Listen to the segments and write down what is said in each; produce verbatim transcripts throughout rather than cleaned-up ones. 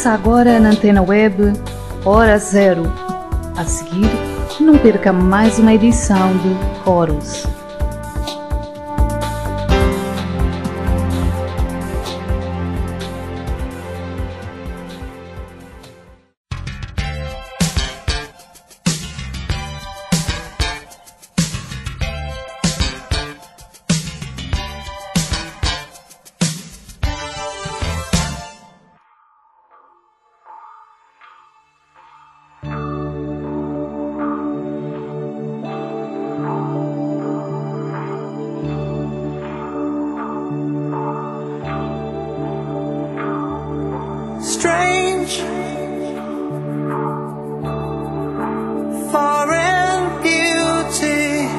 Começa agora na Antena Web, Hora Zero. A seguir, não perca mais uma edição de Horus. Strange, foreign beauty.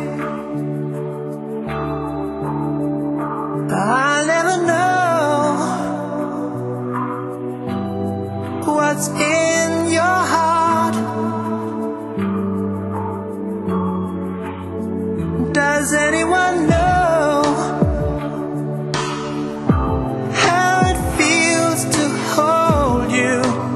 I'll never know what's in your heart. Does anyone know how it feels to hold you?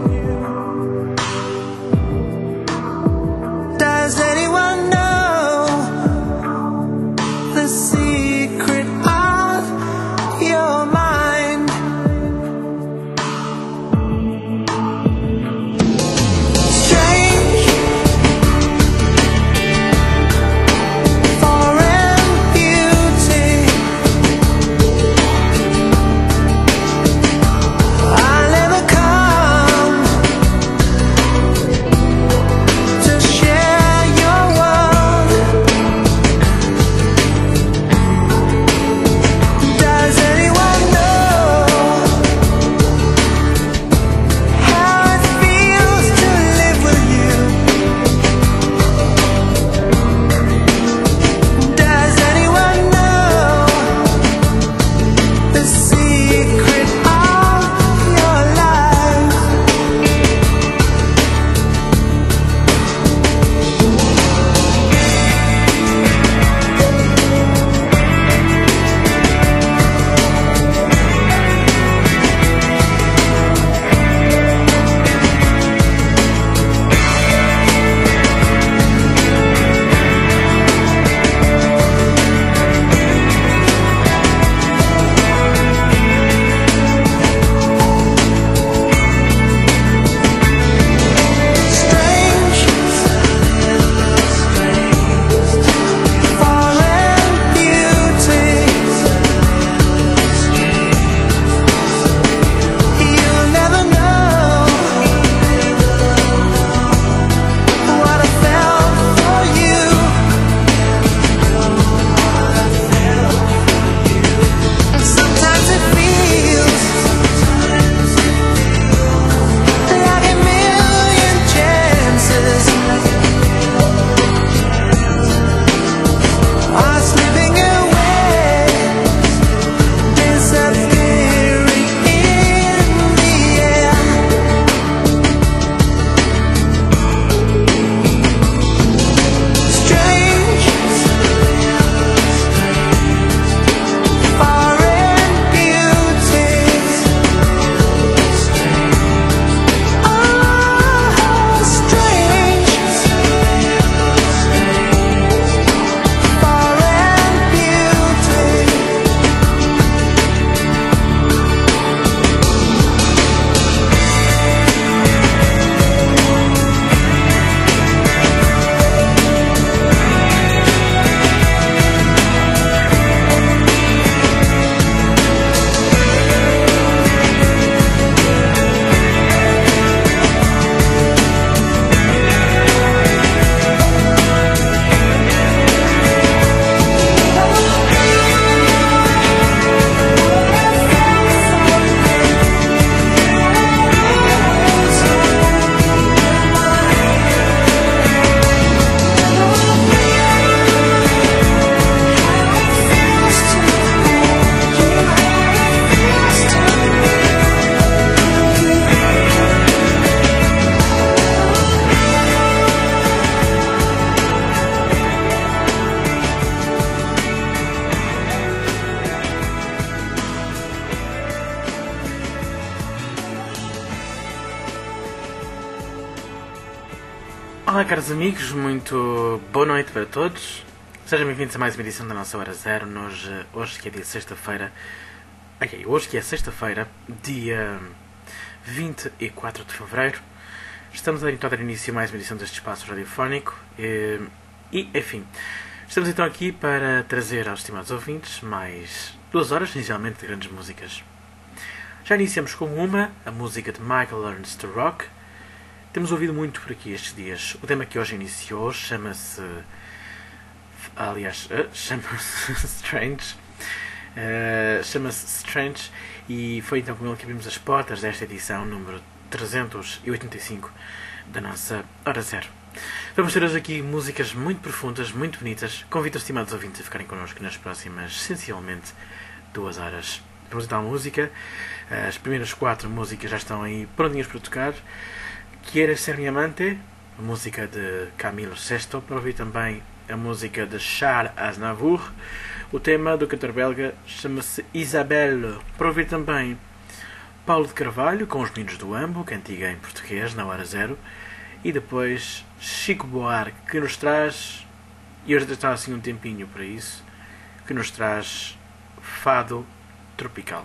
Olá, caros amigos, muito boa noite para todos. Sejam bem-vindos a mais uma edição da nossa Hora Zero. Hoje, hoje que é dia sexta-feira. Okay, hoje que é sexta-feira, dia vinte e quatro de fevereiro. Estamos a então dar início a mais uma edição deste espaço radiofónico. E, e, enfim, estamos então aqui para trazer aos estimados ouvintes mais duas horas, inicialmente, de grandes músicas. Já iniciamos com uma, a música de Michael Learns to Rock. Temos ouvido muito por aqui estes dias. O tema que hoje iniciou chama-se... Aliás, uh, chama-se Strange. Uh, chama-se Strange e foi então com ele que abrimos as portas desta edição número trezentos e oitenta e cinco da nossa Hora Zero. Vamos ter hoje aqui músicas muito profundas, muito bonitas. Convido os estimados ouvintes a ficarem connosco nas próximas, essencialmente, duas horas. Vamos então à música. As primeiras quatro músicas já estão aí prontinhas para tocar. Quieres ser mi amante, a música de Camilo Sesto, para ouvir também a música de Charles Aznavour. O tema do cantor belga chama-se Isabelle, para ouvir também Paulo de Carvalho com Os Meninos do Ambo, cantiga em português, na Hora Zero. E depois Chico Buarque, que nos traz, e hoje está assim um tempinho para isso, que nos traz Fado Tropical.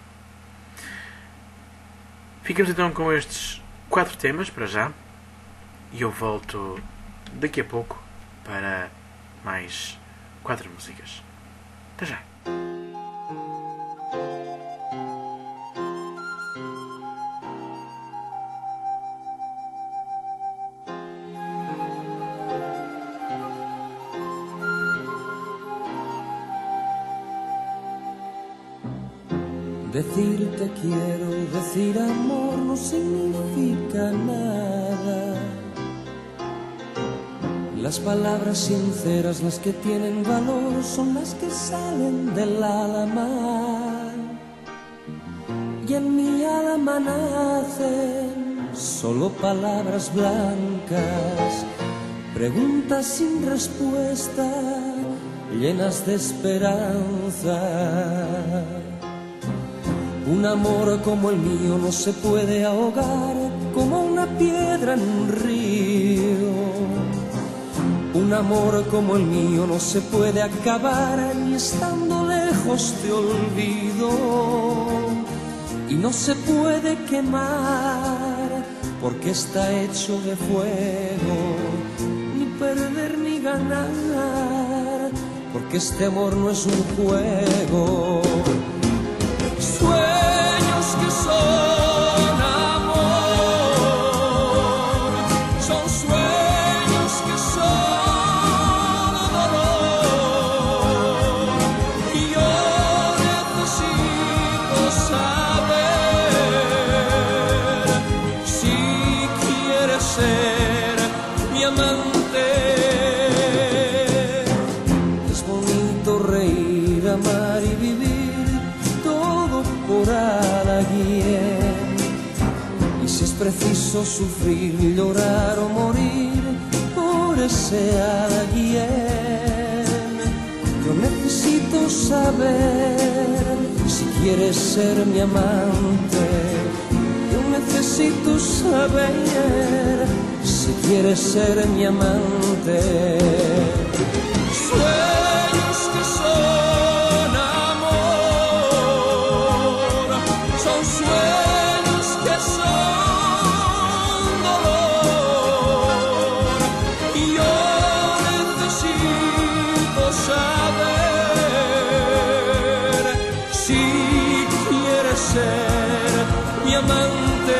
Ficamos então com estes quatro temas para já e eu volto daqui a pouco para mais quatro músicas. Até já! Decir te quiero, decir amor no significa nada. Las palabras sinceras, las que tienen valor, son las que salen del alma. Y en mi alma nacen solo palabras blancas, preguntas sin respuesta, llenas de esperanza. Un amor como el mío no se puede ahogar como una piedra en un río. Un amor como el mío no se puede acabar ni estando lejos te olvido. Y no se puede quemar porque está hecho de fuego. Ni perder ni ganar porque este amor no es un juego. Sueños que son amor, son sueños que son dolor. Y yo necesito saber si quieres ser mi amante. Es bonito reír, amar y vivir por alguien, y si es preciso sufrir, llorar o morir por ese alguien. Yo necesito saber si quieres ser mi amante. Yo necesito saber si quieres ser mi amante. Sueños que son amor, son sueños que son dolor. Y yo necesito saber si quieres ser mi amante.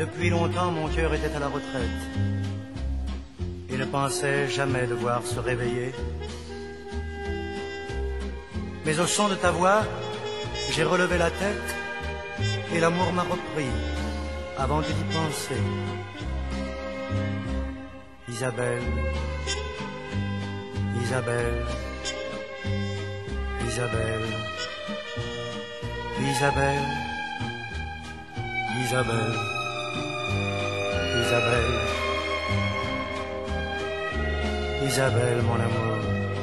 Depuis longtemps, mon cœur était à la retraite et ne pensait jamais devoir se réveiller. Mais au son de ta voix, j'ai relevé la tête et l'amour m'a repris avant de d'y penser. Isabelle, Isabelle, Isabelle, Isabelle, Isabelle, Isabelle, Isabelle, mon amour.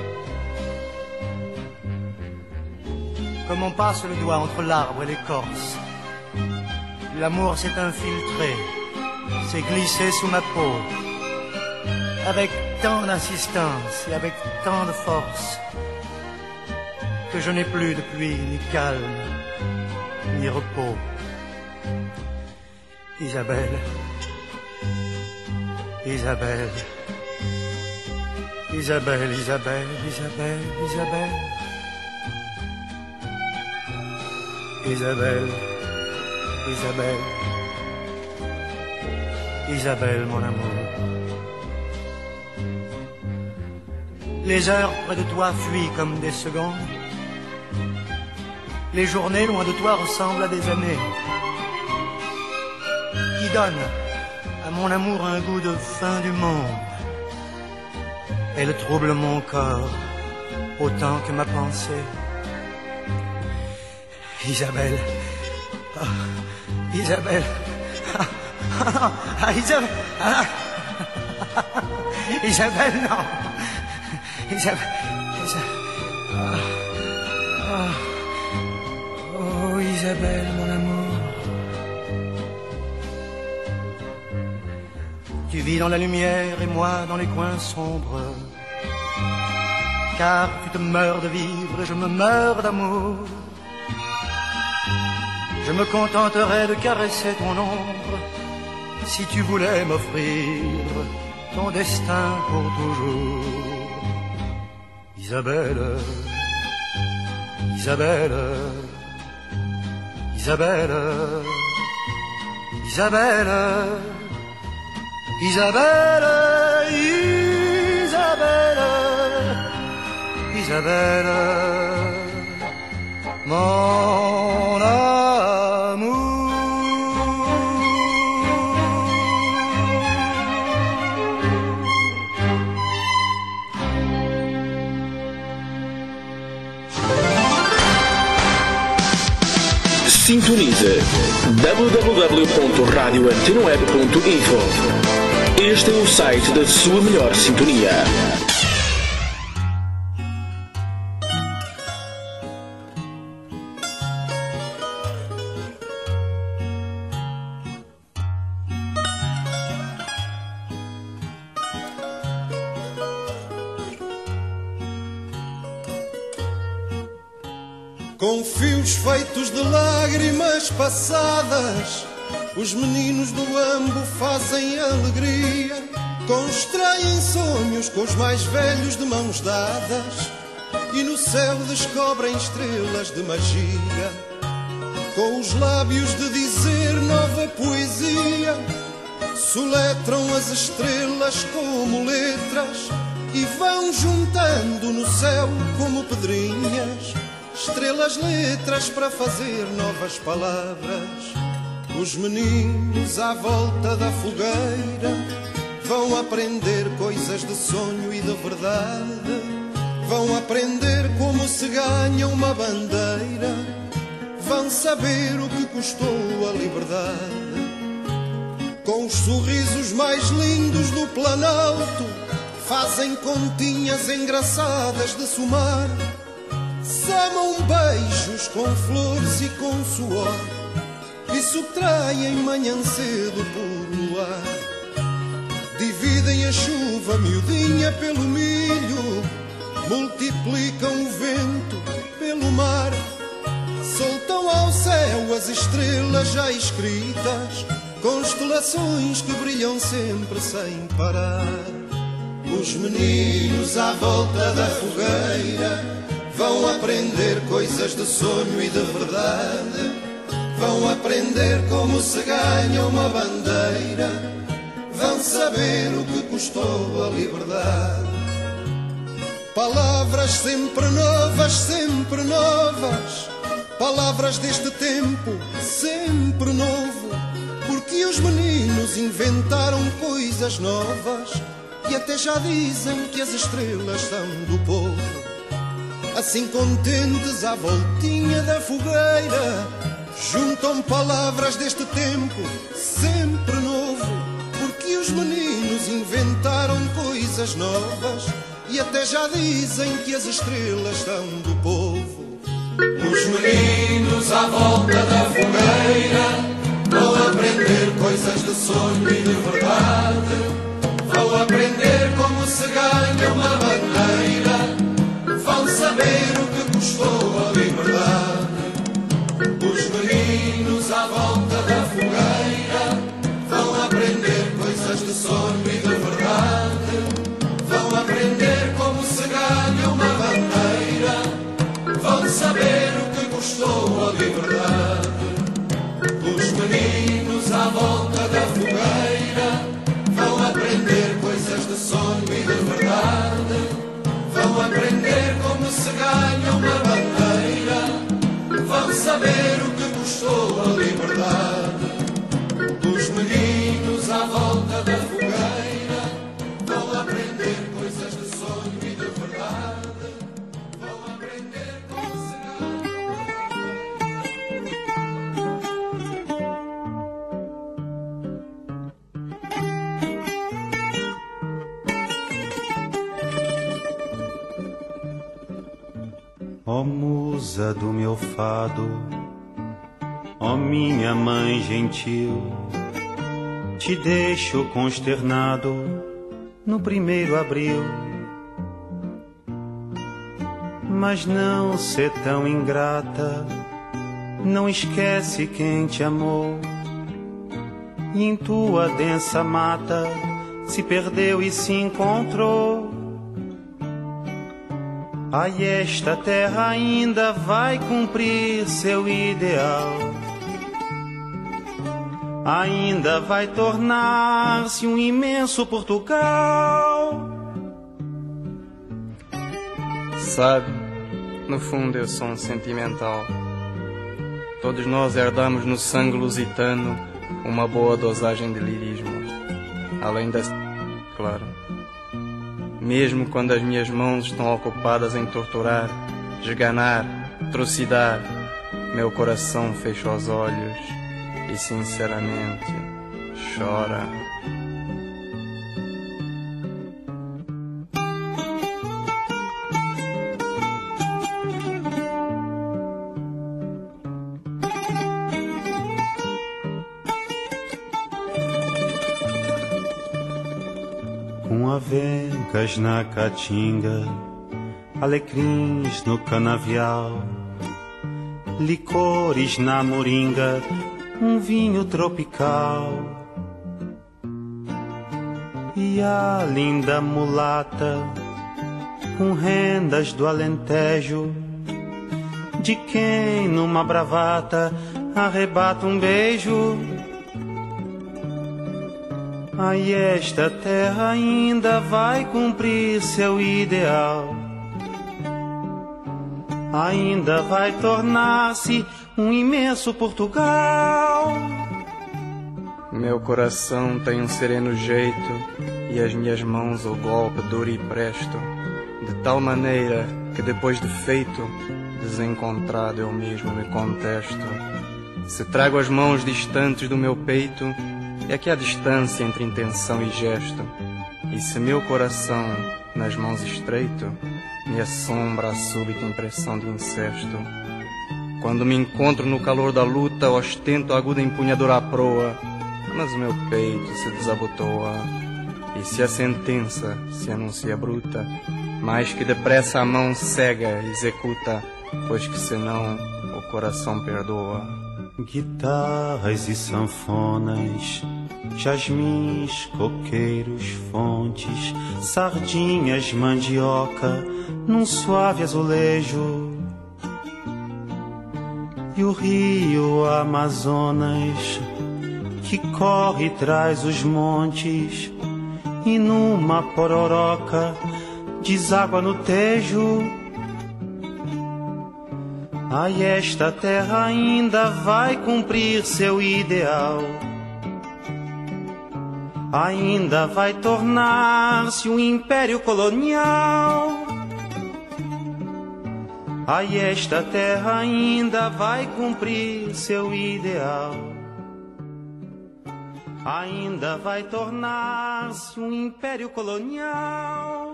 Comme on passe le doigt entre l'arbre et l'écorce, l'amour s'est infiltré, s'est glissé sous ma peau, avec tant d'insistance et avec tant de force, que je n'ai plus depuis ni calme, ni repos. Isabelle, Isabelle, Isabelle, Isabelle, Isabelle, Isabelle, Isabelle, Isabelle, Isabelle, mon amour. Les heures près de toi fuient comme des secondes. Les journées loin de toi ressemblent à des années qui donnent à mon amour un goût de fin du monde. Elle trouble mon corps autant que ma pensée. Isabelle, oh, Isabelle, ah, ah, ah, Isabelle, ah, Isabelle, non, Isabelle, Isabelle, ah, ah, oh Isabelle, mon amour. Tu vis dans la lumière et moi dans les coins sombres, car tu te meurs de vivre et je me meurs d'amour. Je me contenterais de caresser ton ombre si tu voulais m'offrir ton destin pour toujours. Isabelle, Isabelle, Isabelle, Isabelle, Isabelle, Isabelle, Isabelle, mon amour. Sintonize w w w ponto radio antena web ponto info. Este é o site da sua melhor sintonia. Com fios feitos de lágrimas passadas, os meninos do Ambo fazem alegria, constroem sonhos com os mais velhos de mãos dadas, e no céu descobrem estrelas de magia, com os lábios de dizer nova poesia, soletram as estrelas como letras, e vão juntando no céu como pedrinhas, estrelas, letras para fazer novas palavras. Os meninos à volta da fogueira vão aprender coisas de sonho e de verdade, vão aprender como se ganha uma bandeira, vão saber o que custou a liberdade. Com os sorrisos mais lindos do Planalto, fazem continhas engraçadas de somar, samam beijos com flores e com suor, e subtraem manhã cedo por luar. Dividem a chuva miudinha pelo milho, multiplicam o vento pelo mar, soltam ao céu as estrelas já escritas, constelações que brilham sempre sem parar. Os meninos à volta da fogueira vão aprender coisas de sonho e de verdade, vão aprender como se ganha uma bandeira, vão saber o que custou a liberdade. Palavras sempre novas, sempre novas, palavras deste tempo, sempre novo, porque os meninos inventaram coisas novas e até já dizem que as estrelas são do povo. Assim contentes à voltinha da fogueira, juntam palavras deste tempo, sempre novo, porque os meninos inventaram coisas novas e até já dizem que as estrelas são do povo. Os meninos à volta da fogueira vão aprender coisas de sonho e de verdade, vão aprender como se ganha uma bandeira, vão saber o que custou a liberdade. Os meninos à volta da fogueira vão aprender coisas de sonho e de verdade, vão aprender como se ganha uma bandeira, vão saber o que custou a liberdade. Os meninos à volta da fogueira vão aprender coisas de sonho e de verdade, vão aprender como se ganha uma bandeira, vão saber o que custou a liberdade. Os meninos à volta da fogueira vão aprender coisas de sonho e de verdade, vão aprender como se Ó musa do meu fado, ó minha mãe gentil, te deixo consternado no primeiro abril. Mas não ser tão ingrata, não esquece quem te amou, e em tua densa mata se perdeu e se encontrou. Ai, esta terra ainda vai cumprir seu ideal, ainda vai tornar-se um imenso Portugal. Sabe, no fundo eu sou um sentimental. Todos nós herdamos no sangue lusitano uma boa dosagem de lirismo, além da... claro. Mesmo quando as minhas mãos estão ocupadas em torturar, esganar, trucidar, meu coração fecha os olhos e sinceramente chora. Com avencas na caatinga, alecrins no canavial, licores na moringa, um vinho tropical. E a linda mulata, com rendas do Alentejo, de quem numa bravata arrebata um beijo. Ai, esta terra ainda vai cumprir seu ideal, ainda vai tornar-se um imenso Portugal. Meu coração tem um sereno jeito e as minhas mãos o golpe duro e presto, de tal maneira que depois de feito, desencontrado eu mesmo me contesto. Se trago as mãos distantes do meu peito, é que há distância entre intenção e gesto, e se meu coração nas mãos estreito, me assombra a súbita impressão de incesto. Quando me encontro no calor da luta, ostento a aguda empunhadura à proa, mas o meu peito se desabotoa, e se a sentença se anuncia bruta, mais que depressa a mão cega executa, pois que senão o coração perdoa. Guitarras e sanfonas, jasmins, coqueiros, fontes, sardinhas, mandioca, num suave azulejo. e o rio Amazonas que corre e traz os montes e numa pororoca deságua no Tejo. Ai, esta terra ainda vai cumprir seu ideal, ainda vai tornar-se um império colonial. Ai, esta terra ainda vai cumprir seu ideal, ainda vai tornar-se um império colonial.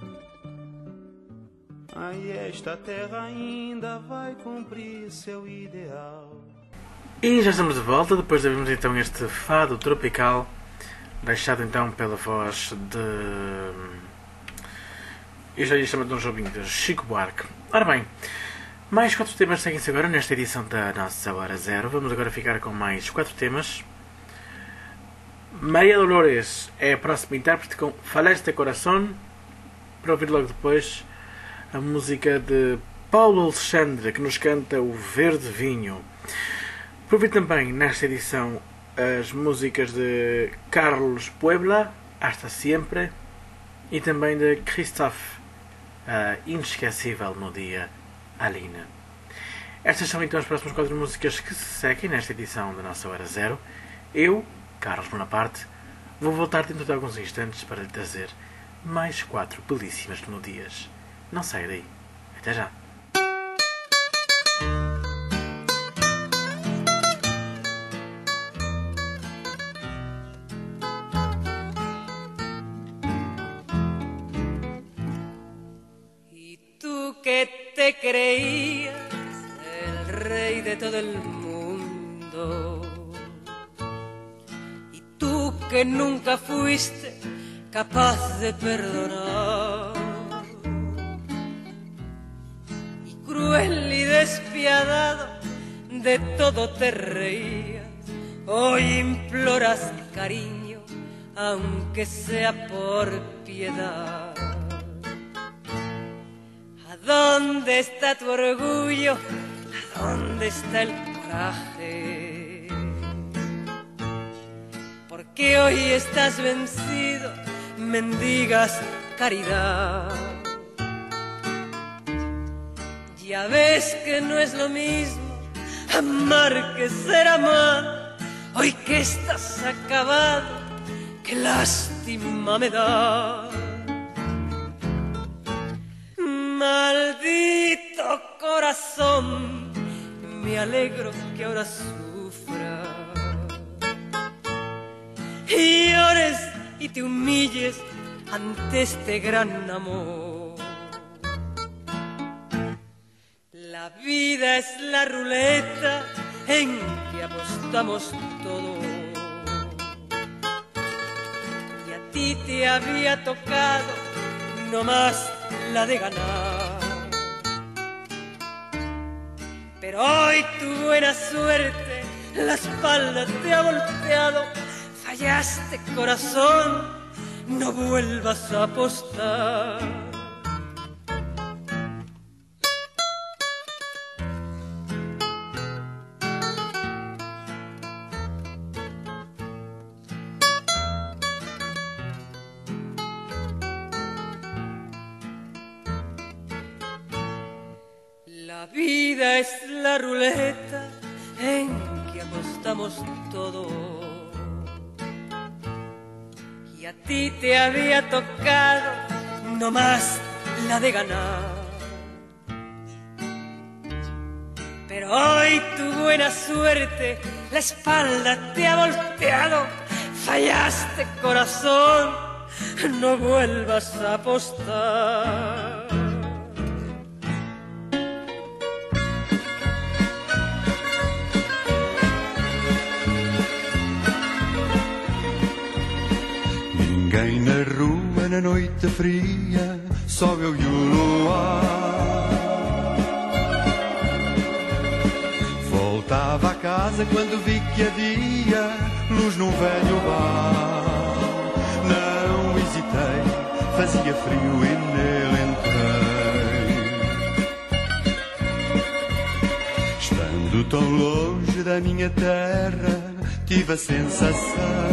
Ai, esta terra ainda vai cumprir seu ideal. E já estamos de volta, depois de vermos então este fado tropical, deixado então pela voz de... eu já lhe chamo de um jovem de Chico Buarque. Ora bem, mais quatro temas seguem-se agora nesta edição da nossa Hora Zero. Vamos agora ficar com mais quatro temas. Maria Dolores é a próxima intérprete com Faleste Coração, para ouvir logo depois a música de Paulo Alexandre, que nos canta o Verde Vinho. Para ouvir também nesta edição as músicas de Carlos Puebla, Hasta Siempre, e também de Christophe, a Inesquecível no Dia, Alina. Estas são então as próximas quatro músicas que se seguem nesta edição da nossa Hora Zero. Eu, Carlos Bonaparte, vou voltar dentro de alguns instantes para lhe trazer mais quatro belíssimas melodias. Não saia daí. Até já. Y tú que te creías el rey de todo el mundo, y tú que nunca fuiste capaz de perdonar, cruel y despiadado, de todo te reías. Hoy imploras cariño, aunque sea por piedad. ¿A dónde está tu orgullo? ¿A dónde está el coraje? Porque hoy estás vencido, mendigas caridad. Ya ves que no es lo mismo amar que ser amado. Hoy que estás acabado, qué lástima me da. Maldito corazón, me alegro que ahora sufra y llores y te humilles ante este gran amor. La vida es la ruleta en que apostamos todo, y a ti te había tocado nomás la de ganar. Pero hoy tu buena suerte la espalda te ha volteado. Fallaste, corazón, no vuelvas a apostar. La vida es la ruleta en que apostamos todo, y a ti te había tocado nomás la de ganar. Pero hoy tu buena suerte la espalda te ha volteado. Fallaste, corazón, no vuelvas a apostar. Ninguém na rua na noite fria, só eu e o luar. Voltava a casa quando vi que havia luz num velho bar. Não hesitei, fazia frio e nele entrei. Estando tão longe da minha terra, tive a sensação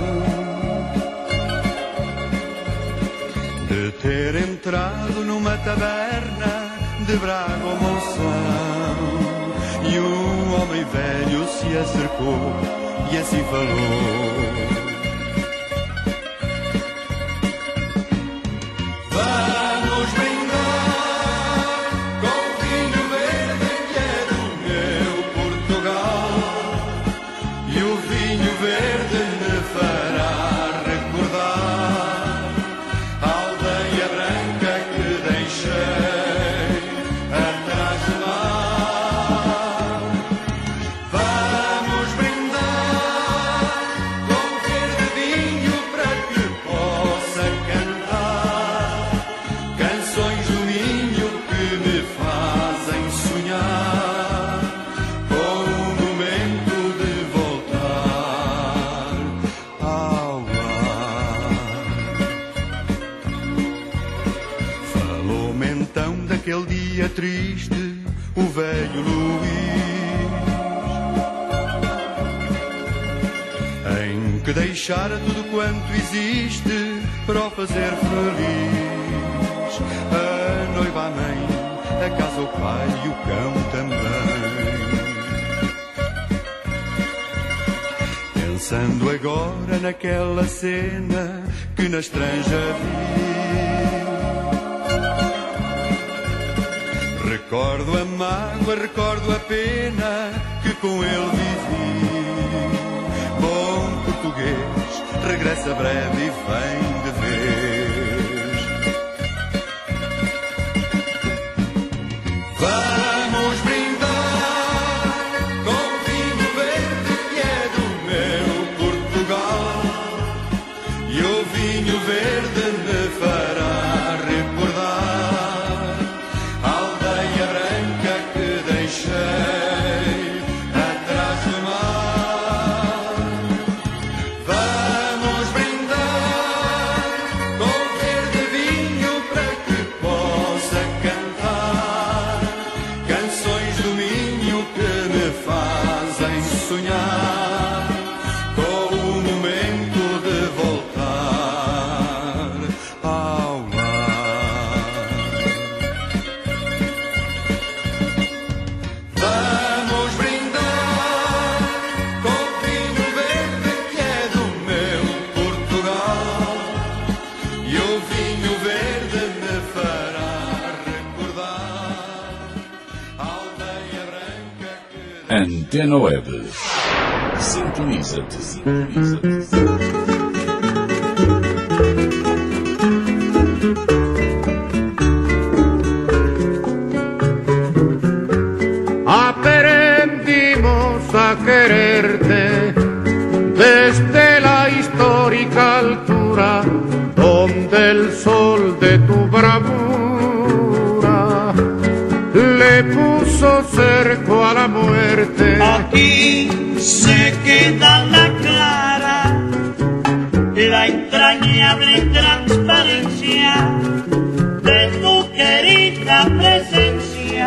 de ter entrado numa taberna de Braga ou Monção, e um homem velho se acercou e assim falou: vamos brindar com vinho verde que é do meu Portugal, e o vinho verde me fará recordar a aldeia branca que deixei atrás do mar. Vamos brindar com verde vinho para que possa cantar canções do Minho que me fazem sonhar com o momento de voltar ao lar. Falou-me então daquele dia triste o velho Luís, em que deixara tudo quanto existe para o fazer feliz. A noiva, a mãe, a casa, o pai e o cão também. Pensando agora naquela cena que na estranja vi, recordo a mágoa, recordo a pena que com ele vivi. Bom português, regressa breve e vem de vez. Vamos brindar com vinho verde que é do meu Portugal, e o vinho verde me fará recordar a aldeia branca que deixei atrás do mar. Vamos brindar com verde vinho para que possa cantar canções do Minho que me fazem sonhar com o momento de voltar ao lar. Vamos brindar com vinho verde que é do meu Portugal, e o vinho verde me fará recordar a aldeia branca que... Antena Web. Sintoniza-te. Sintoniza-te. Aprendimos a quererte desde la histórica altura donde el sol de tu bravura le puso cerco a la muerte. Aquí se queda la clara, la entrañable transparencia de tu querida presencia,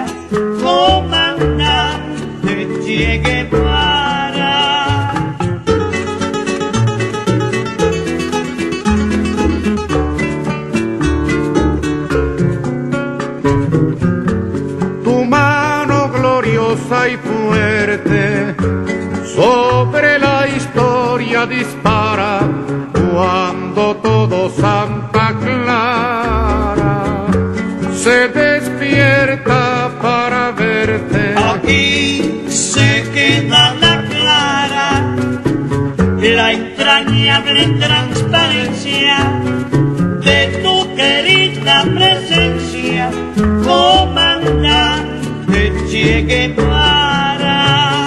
comandante Che Guevara. Tu mano gloriosa y fuerte sobre la historia dispara cuando todo Santa Clara se despierta para verte. Aquí se queda la clara, la entrañable transparencia de tu querida presencia, comandante Che Guevara.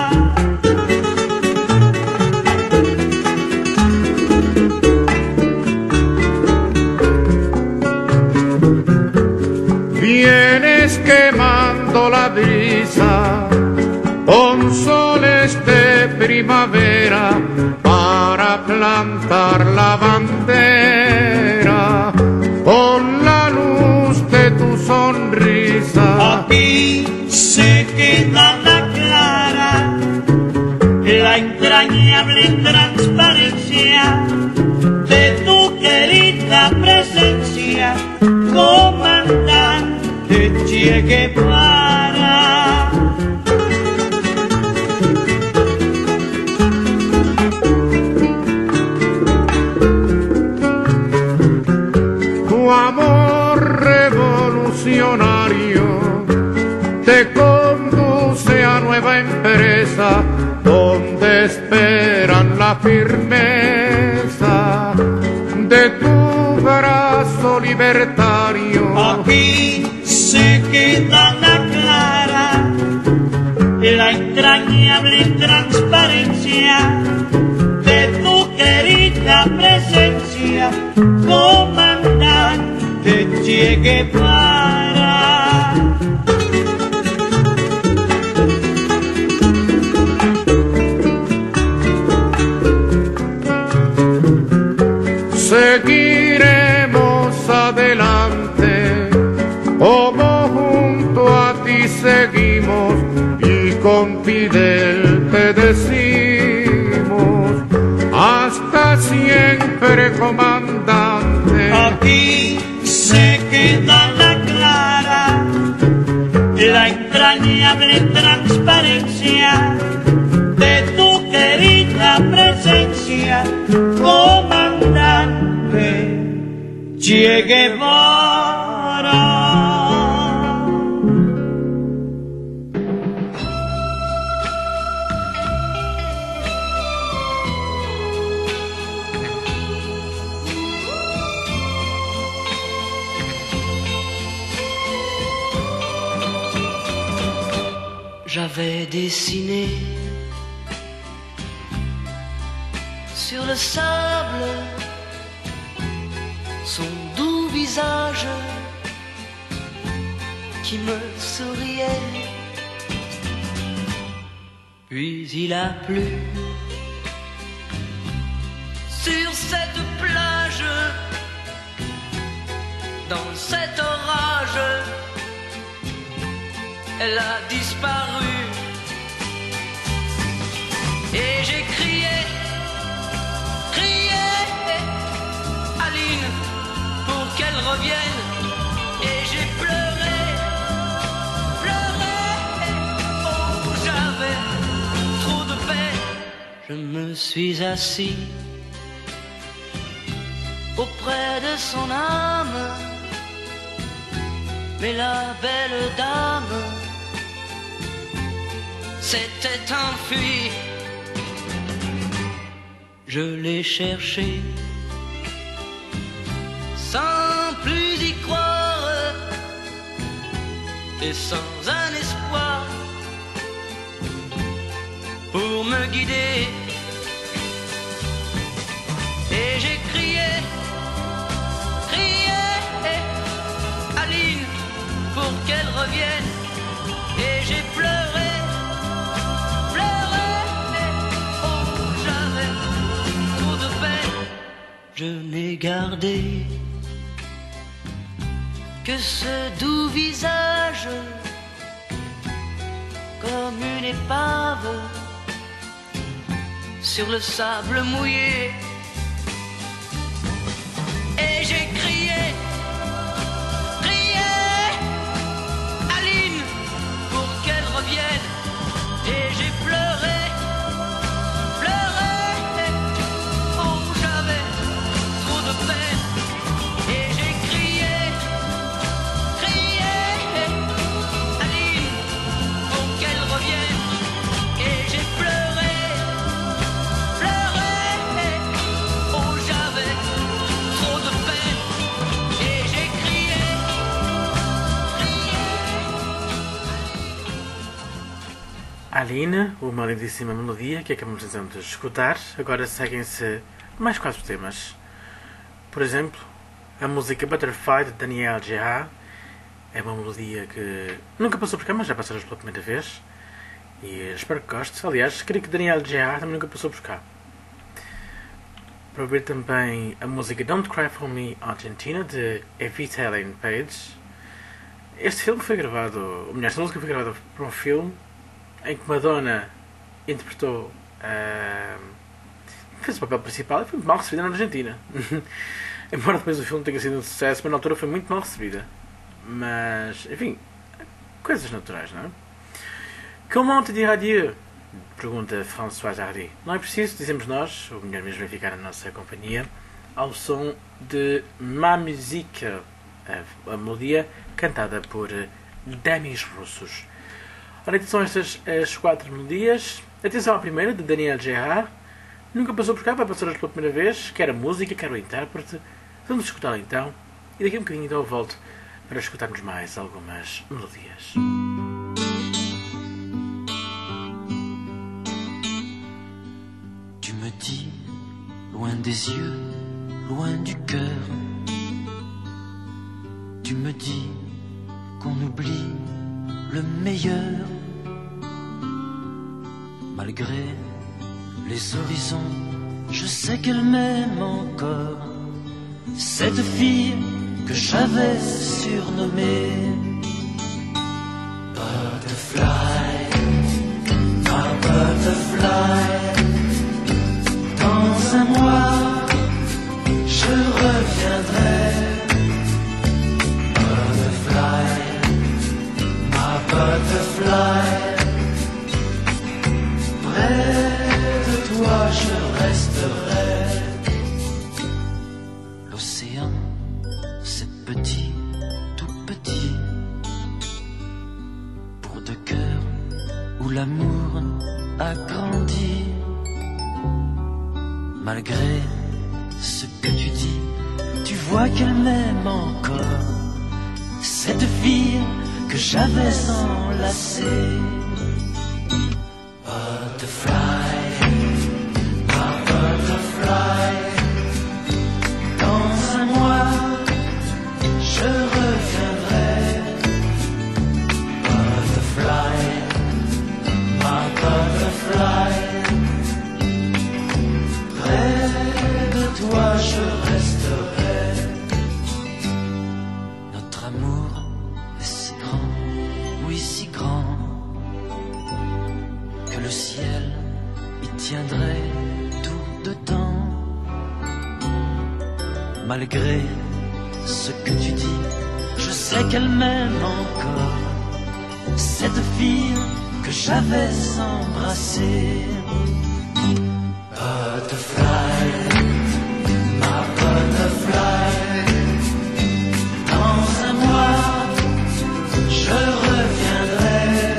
Vienes quemando la brisa con soles de primavera para plantar la bandera con la luz de tu sonrisa. Aquí se queda la clara, entrañable transparencia de tu querida presencia, comandante Che Guevara. Tu amor revolucionario te conduce a nueva empresa donde esperan la firmeza de tu brazo libertario. Aquí se queda la clara la entrañable transparencia de tu querida presencia, comandante Che Guevara. Seguiremos adelante, como junto a ti seguimos, y con Fidel te decimos, hasta siempre, comandante. Aquí se queda la clara la entrañable transparencia de tu querida presencia, comandante Che Guevara. J'avais dessiné sur le sable son doux visage qui me souriait. Puis il a plu sur cette plage, dans cet orage, elle a disparu. Et j'ai crié, crié, Aline, pour qu'elle revienne. Et j'ai pleuré, pleuré, oh j'avais trop de peine. Je me suis assis auprès de son âme, mais la belle dame s'était enfuie. Je l'ai cherché sans plus y croire et sans un espoir pour me guider. Et j'ai crié, crié, Aline, pour qu'elle revienne. Et j'ai pleuré, pleuré, oh j'avais trop de peine. Je n'ai gardé que ce doux visage comme une épave sur le sable mouillé. Et j'ai crié, crié, Aline, pour qu'elle revienne. Et j'ai pleuré, pleuré, oh j'avais trop de peine. Et j'ai crié, crié, Aline, pour qu'elle revienne. Et j'ai pleuré, pleuré, oh j'avais trop de peine. Et j'ai crié, Aline, uma lindíssima melodia que acabamos então de escutar. Agora seguem-se mais quatro temas. Por exemplo, a música Butterfly de Daniel Gerard. É uma melodia que nunca passou por cá, mas já passamos pela primeira vez. E espero que goste. Aliás, creio que Daniel Gerard também nunca passou por cá. Para ouvir também a música Don't Cry For Me Argentina de Evita Ellen Page. Este filme foi gravado, ou melhor, esta música foi gravada para um filme em que Madonna interpretou Uh, fez o papel principal e foi muito mal recebida na Argentina. Embora depois o filme tenha sido um sucesso, mas na altura foi muito mal recebida. Mas, enfim, coisas naturais, não é? Comment te dire adieu? Pergunta François Hardy. Não é preciso, dizemos nós, ou melhor mesmo é ficar na nossa companhia, ao som de Ma Musique, a, a melodia cantada por Demis Roussos. Ora, então são estas as quatro melodias. Atenção à primeira, de Daniel Gerard. Nunca passou por cá, vai passar hoje pela primeira vez. Quer a música, quer o intérprete. Vamos escutá-la então. E daqui a um bocadinho então eu volto para escutarmos mais algumas melodias. Tu me dis, loin des yeux, loin du cœur. Tu me dis qu'on oublie le meilleur. Malgré les horizons, je sais qu'elle m'aime encore. Cette fille que j'avais surnommée Butterfly, ma butterfly. Dans un mois, je reviendrai. Butterfly, ma butterfly. Près de toi je resterai. L'océan, c'est petit, tout petit, pour deux cœurs où l'amour a grandi. Malgré ce que tu dis, tu vois qu'elle m'aime encore. Cette fille que j'avais enlacée. Butterfly, ma butterfly. Dans un mois, je reviendrai. Butterfly, ma butterfly. Près de toi, je resterai. Notre amour est si grand, oui si grand, que le ciel y tiendrait tout dedans. Malgré ce que tu dis, je sais qu'elle m'aime encore. Cette fille que j'avais embrassée. Butterfly, ma butterfly. Dans un mois, je reviendrai.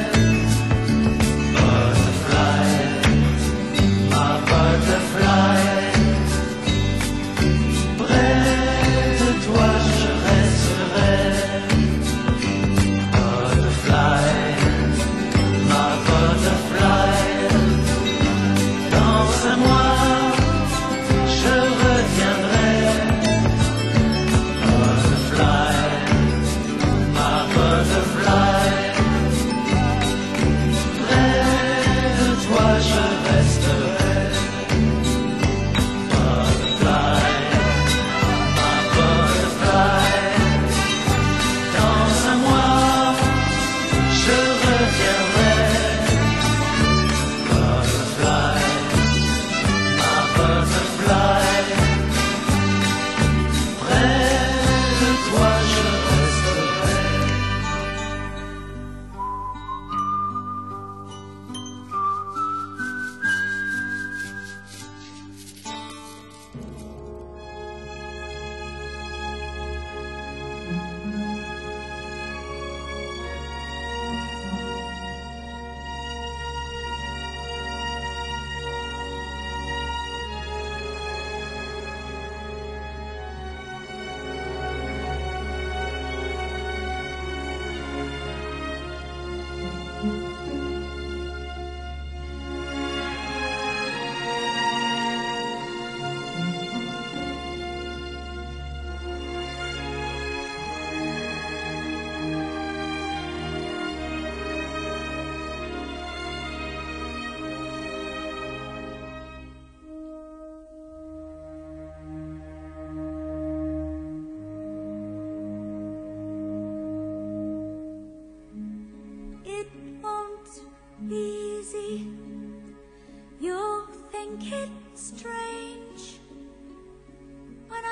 Butterfly, ma butterfly. Près de toi je resterai. Butterfly, ma butterfly. Dans un mois,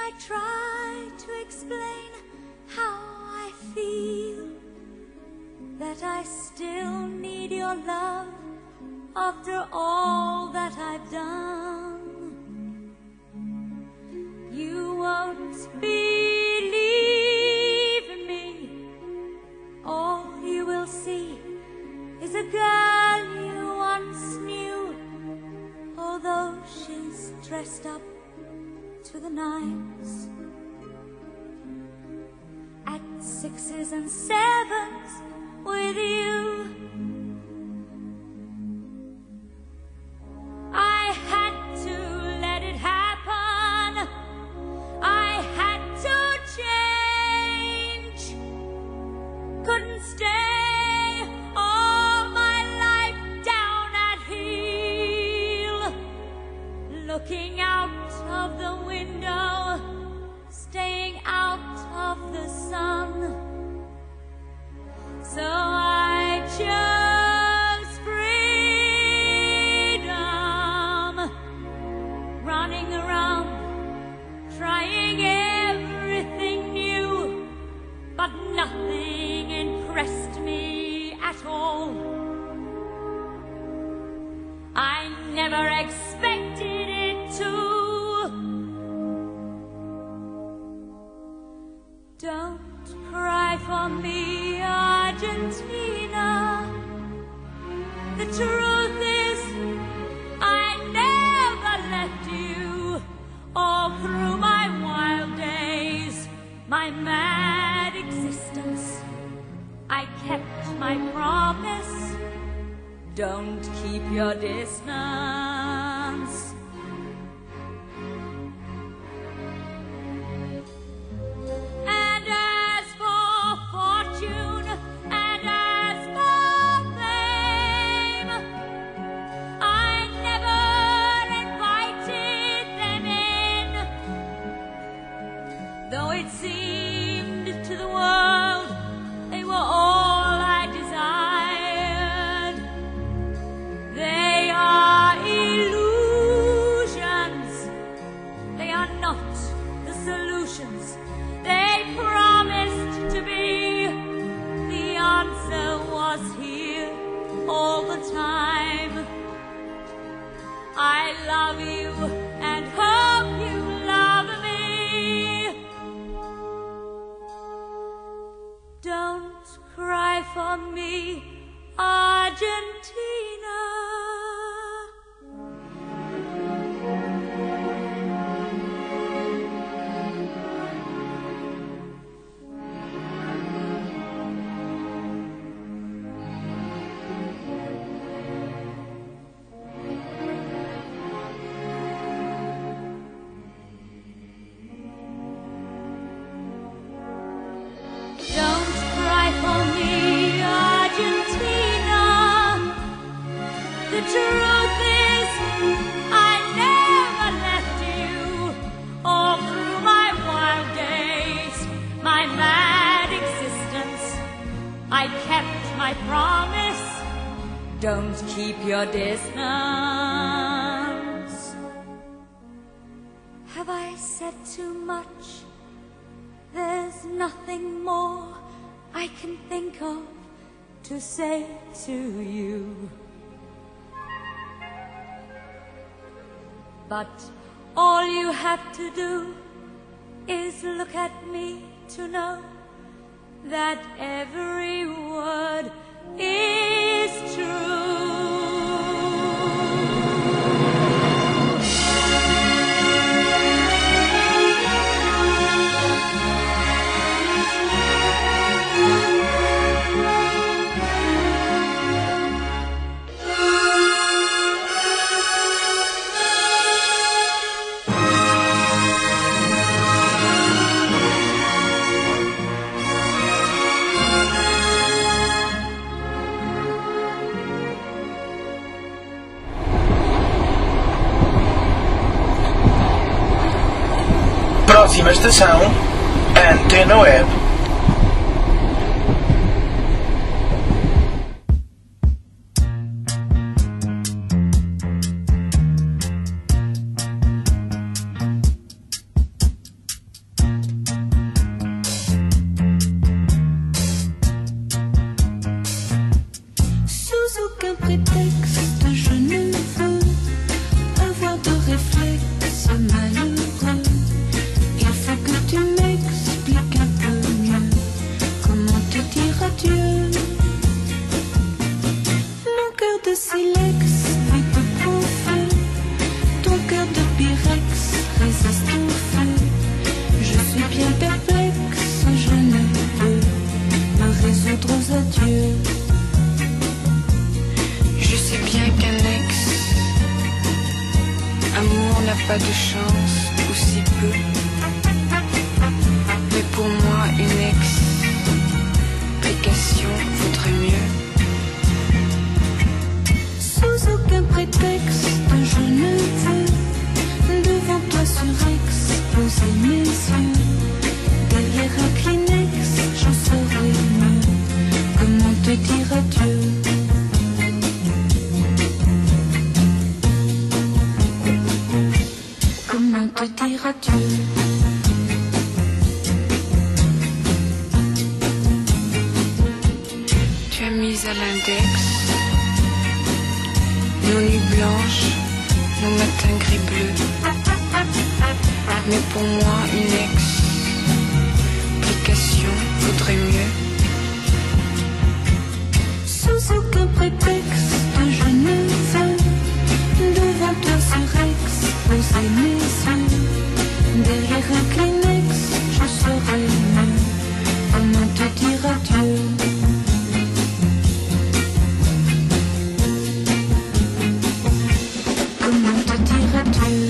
I try to explain how I feel, that I still need your love after all that I've done, you won't believe me. All you will see is a girl you once knew, although she's dressed up to the nines, at sixes and sevens with you. I had to let it happen, I had to change, couldn't stay all my life down at heel, looking out of the window, staying out of the sun. So I chose freedom, running around, trying everything new, but nothing impressed me at all. I never expected it to. Don't cry for me, Argentina. The truth is, I never left you. All through my wild days, my mad existence, I kept my promise. Don't keep your distance. And as for fortune, and as for fame, I never invited them in, though it seemed to the world they were all I desired. They are illusions, they are not the solutions they promised to be. The answer was here all the time. I love you and hope you love me. Don't cry for me, Argentina. Don't cry for me, Argentina. The truth is, I never left you. All through my wild days, my mad existence, I kept my promise. Don't keep your distance. Have I said too much? There's nothing more I can think of to say to you. But all you have to do is look at me to know that every word is true. Próxima estação, Antena Web. ou si peu. Mais pour moi, une explication vaudrait mieux. Sous aucun prétexte, je ne veux devant toi surexposer mes yeux. Derrière un Kleenex, j'en saurais mieux. Comment te dire adieu? Comment te dire adieu? Tu as mis à l'index nos nuits blanches, nos matins gris-bleus. Mais pour moi, une explication vaudrait mieux. Sous aucun prétexte, je ne veux devant toi surexposer mes yeux. Derrière un Kleenex, je saurais mieux. Comment te dire adieu? Comment te dire adieu?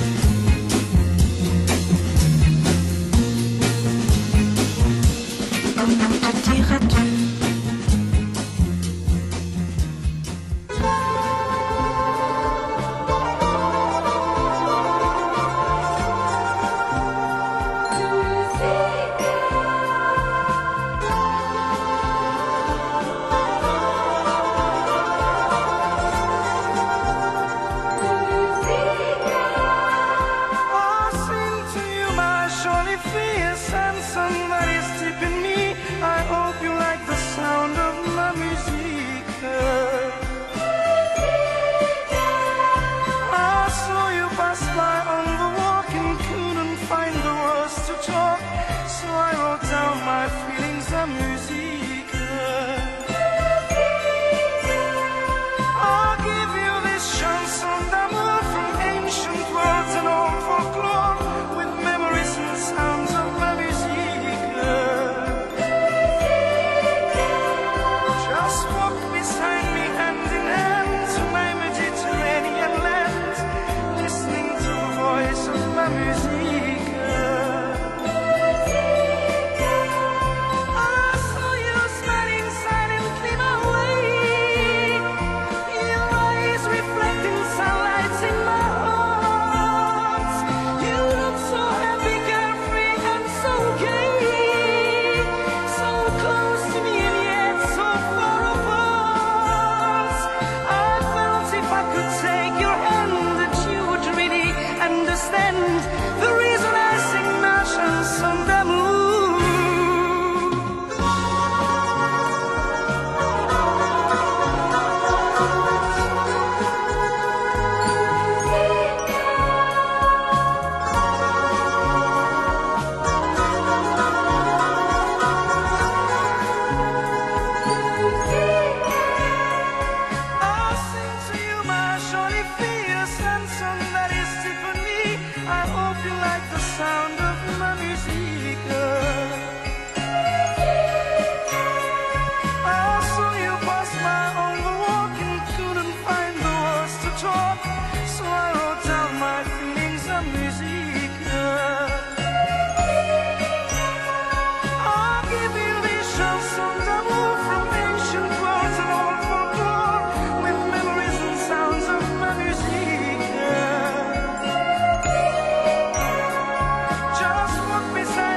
Comment te dire adieu? Just walk beside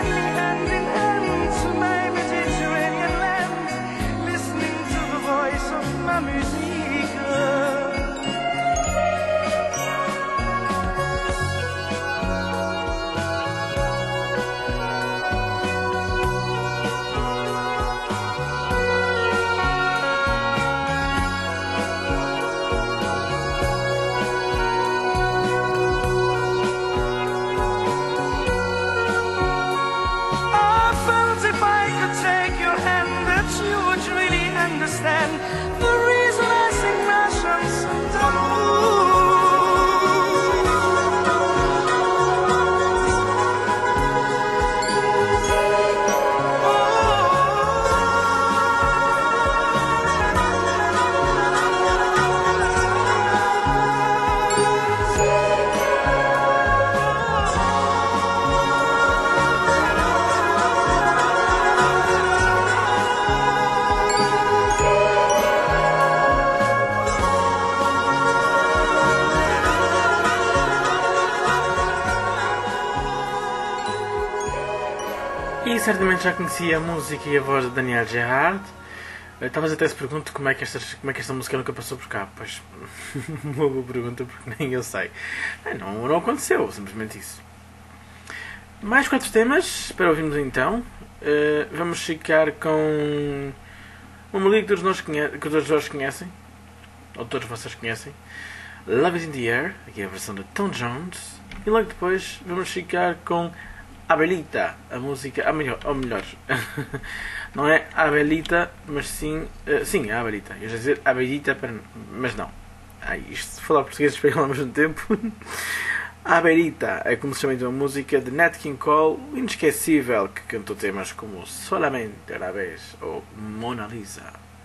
E certamente já conhecia a música e a voz de Daniel Gerard. Talvez até se pergunte como é que esta, como é que esta música nunca passou por cá. Pois, uma boa pergunta, porque nem eu sei. Não, não aconteceu, simplesmente isso. Mais quatro temas para ouvirmos então. Uh, vamos ficar com uma música que todos nós, conhe que todos nós conhecem, ou todos vocês conhecem. Love is in the Air, aqui é a versão de Tom Jones. E logo depois vamos ficar com Abelita, a música, a melhor, ou melhor, não é Abelita, mas sim, uh, sim, é Abelita. Eu já ia dizer Abelita, mas não. Ai, isto, se falar português e espanhol ao mesmo tempo. Abelita é como se chama então a música de Nat King Cole, inesquecível, que cantou temas como Solamente a Vez ou Mona Lisa.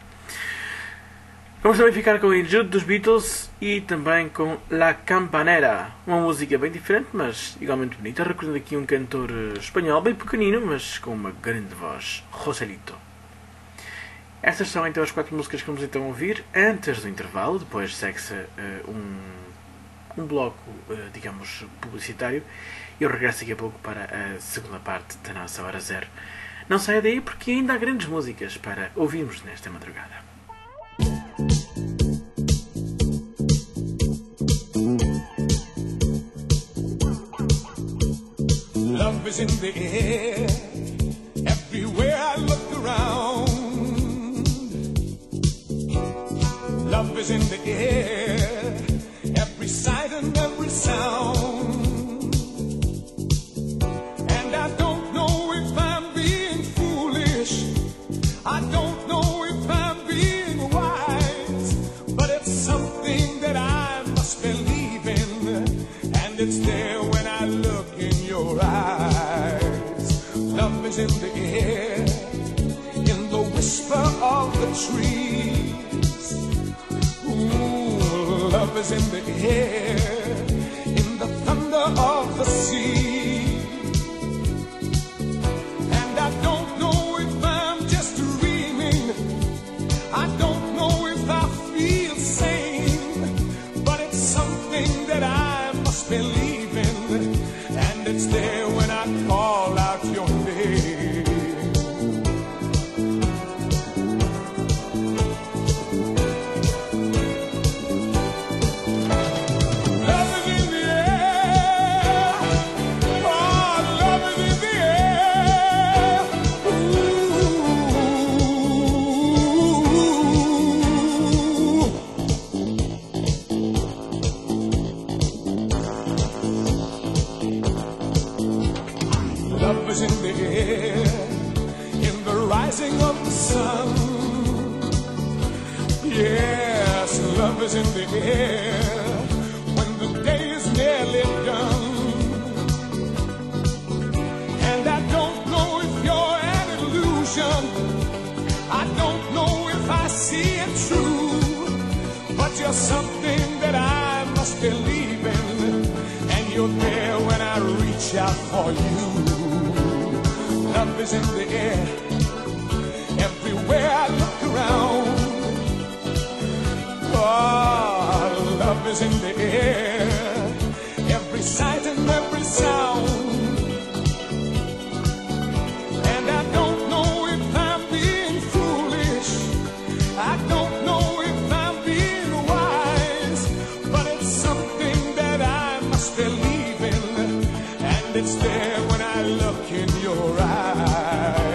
Vamos também ficar com In Jude dos Beatles e também com La Campanera, uma música bem diferente, mas igualmente bonita, recordando aqui um cantor espanhol bem pequenino, mas com uma grande voz, Joselito. Estas são então as quatro músicas que vamos então ouvir antes do intervalo, depois segue-se uh, um, um bloco, uh, digamos, publicitário, e eu regresso daqui a pouco para a segunda parte da nossa Hora Zero. Não saia daí porque ainda há grandes músicas para ouvirmos nesta madrugada. Love is in the air, everywhere I look around. Love is in the air, every sight and every sound. And I don't know if I'm being foolish, I don't know if I'm being wise, but it's something that I must believe in, and it's there when I look in your eyes. Love is in the air, in the whisper of the trees. Ooh, love is in the air, in the thunder of the sea. And I don't know if I'm just dreaming, I don't know if I feel sane, but it's something that I must believe in, and it's there when I call out your name. Love is in the air, oh, love is in the air. Ooh. Love is in the air, in the rising of the sun. Yes, love is in the air, when the day is nearly done. And I don't know if you're an illusion, I don't know if I see it true, but you're something that I must believe in, and you're there when I reach out for you. Love is in the air, everywhere I look around. Oh, love is in the air, every sight and every sound. And I don't know if I'm being foolish, I don't know if I'm being wise, but it's something that I must believe in, and it's there when I look in your eyes.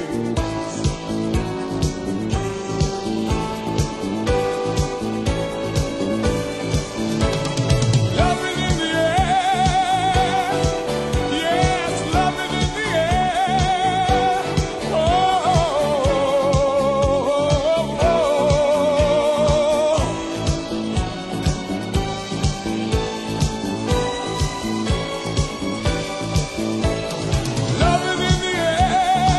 Love is in the air, yes, love is in the air. Oh, oh, oh, oh. Love is in the air.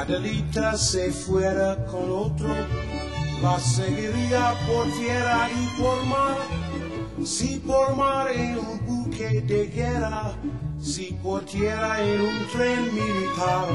Adelita se fuera con otro, la seguiría por tierra y por mar. Si por mar en un buque de guerra, si por tierra en un tren militar.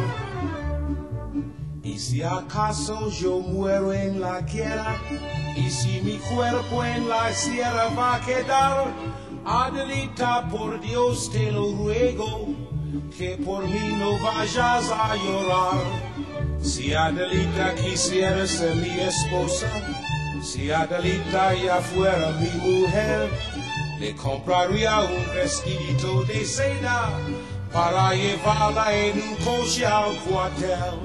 Y si acaso yo muero en la guerra, y si mi cuerpo en la sierra va a quedar, Adelita, por Dios te lo ruego, que por mí no vayas a llorar. Si Adelita quisiera ser mi esposa, si Adelita ya fuera mi mujer, le compraría un vestidito de seda para llevarla en un coche al cuartel.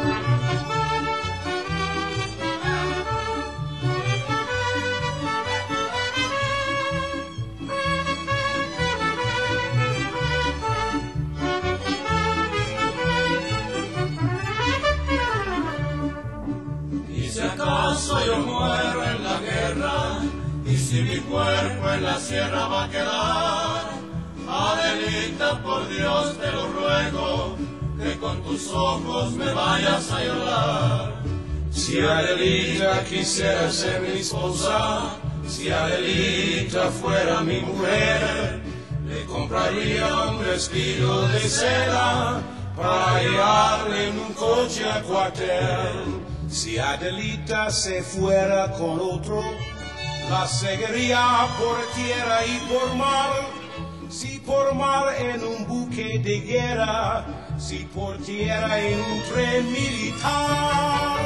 Si acaso yo muero en la guerra, y si mi cuerpo en la sierra va a quedar, Adelita, por Dios te lo ruego, que con tus ojos me vayas a llorar. Si Adelita quisiera ser mi esposa, si Adelita fuera mi mujer, le compraría un vestido de seda para llevarle en un coche al cuartel. Si Adelita se fuera con otro, la seguiría por tierra y por mar. Si por mar en un buque de guerra, si por tierra en un tren militar.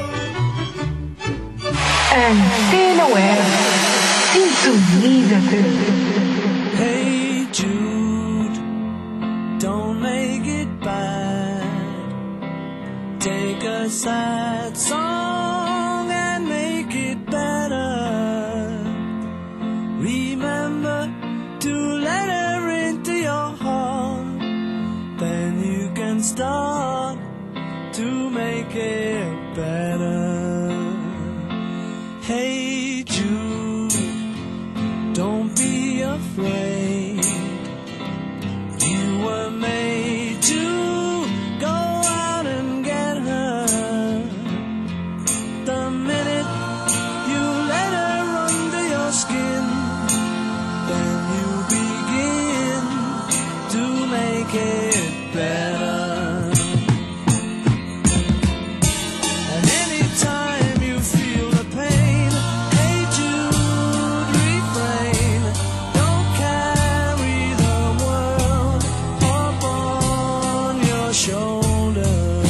Antena Web, sintonízate. Hey Jude, don't make it bad. Take a sad song and make it better. Remember to let her into your heart, then you can start to make it better. Hey Jude, don't be afraid. You were made to go out and get her. The minute you let her under your skin, then you begin to make it better. And anytime you feel the pain, hey Jude, refrain. Don't carry the world upon your shoulder.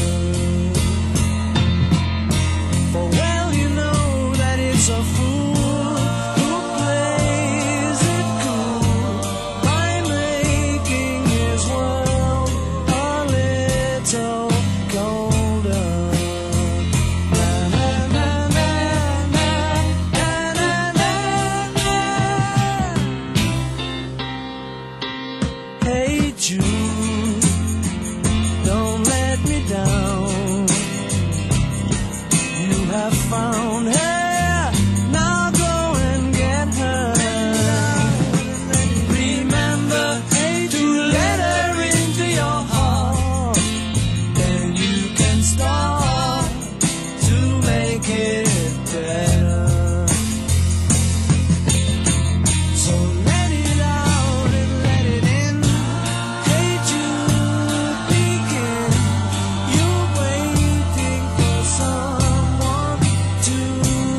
For well you know that it's a fool who plays it cool by making his world a little colder. Na, na, na, na, na, na, na, na, na. Hey Jude, don't let me down. You have found her, now go and get her. Remember to let her into your heart, then you can start to make it better. So let it out and let it in. Hey Jude, begin. You're waiting for someone to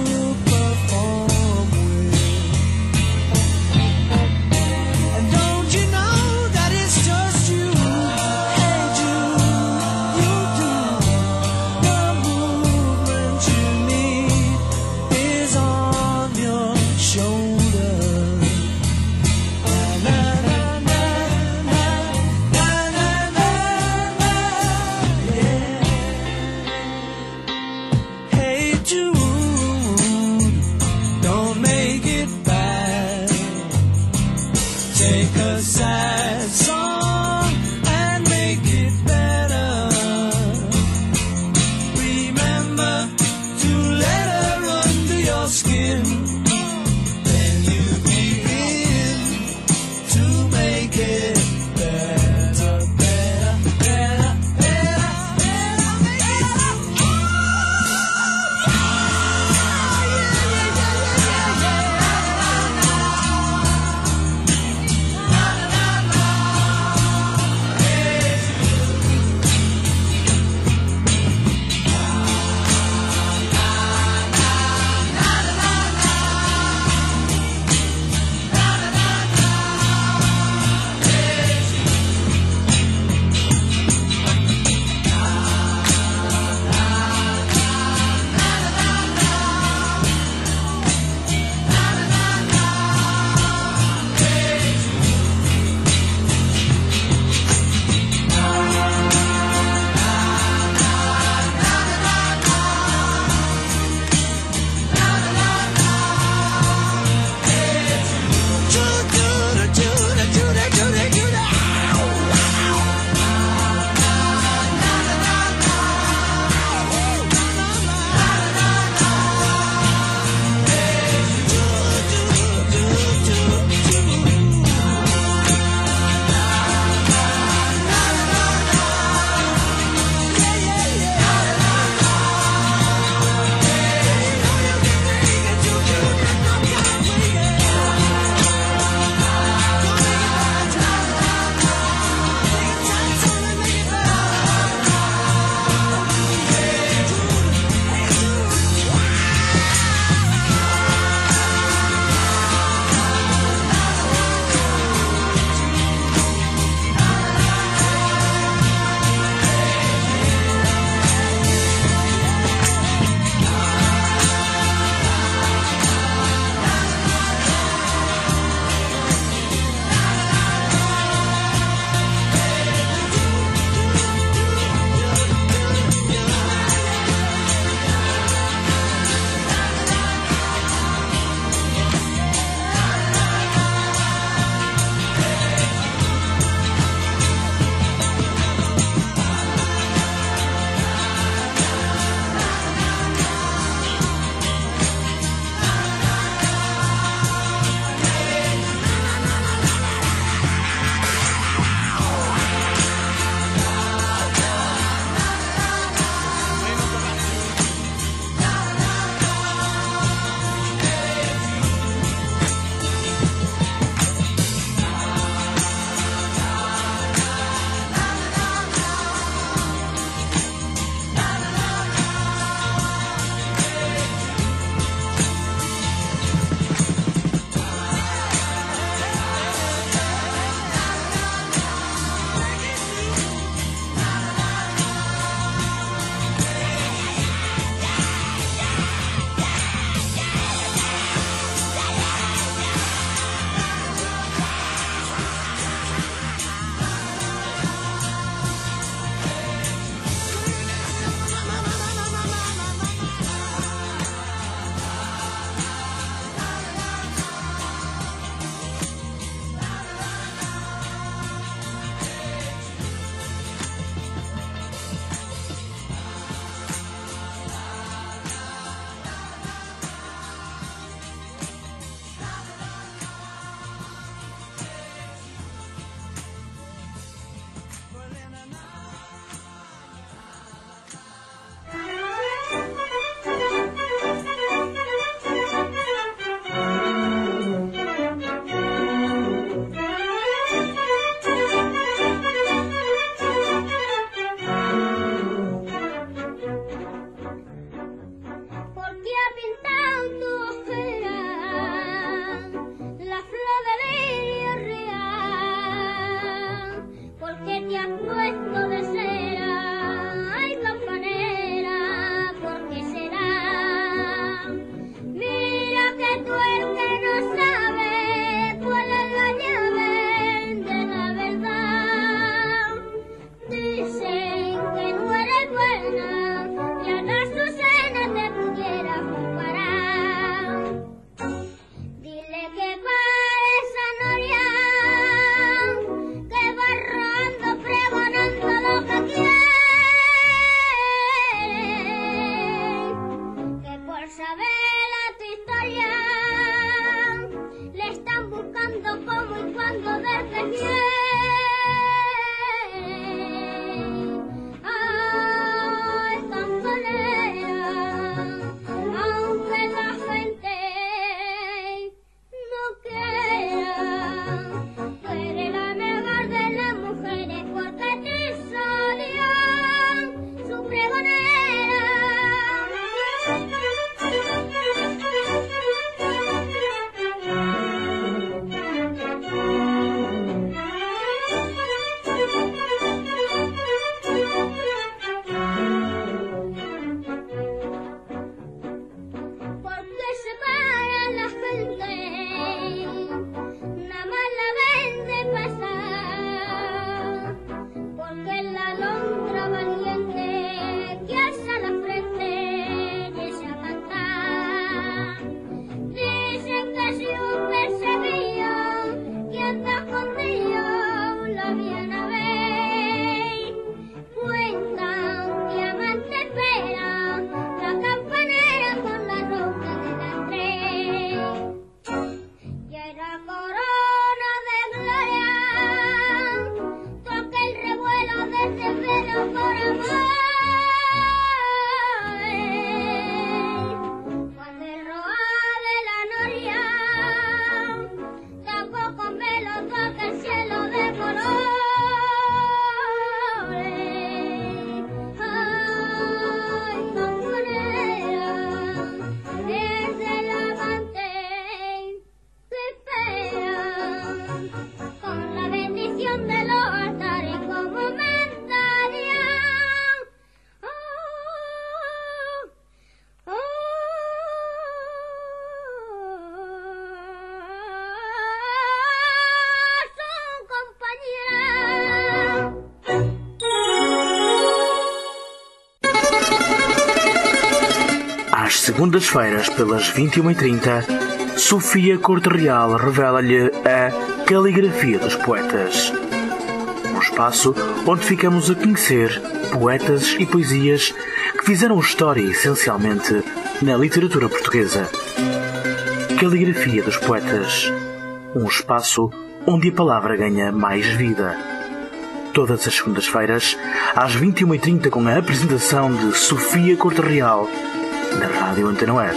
Às segundas-feiras, pelas vinte e uma e trinta, Sofia Corte Real revela-lhe a Caligrafia dos Poetas. Um espaço onde ficamos a conhecer poetas e poesias que fizeram história essencialmente na literatura portuguesa. Caligrafia dos Poetas. Um espaço onde a palavra ganha mais vida. Todas as segundas-feiras, às vinte e uma e trinta, com a apresentação de Sofia Corte Real, na Rádio Antena Web.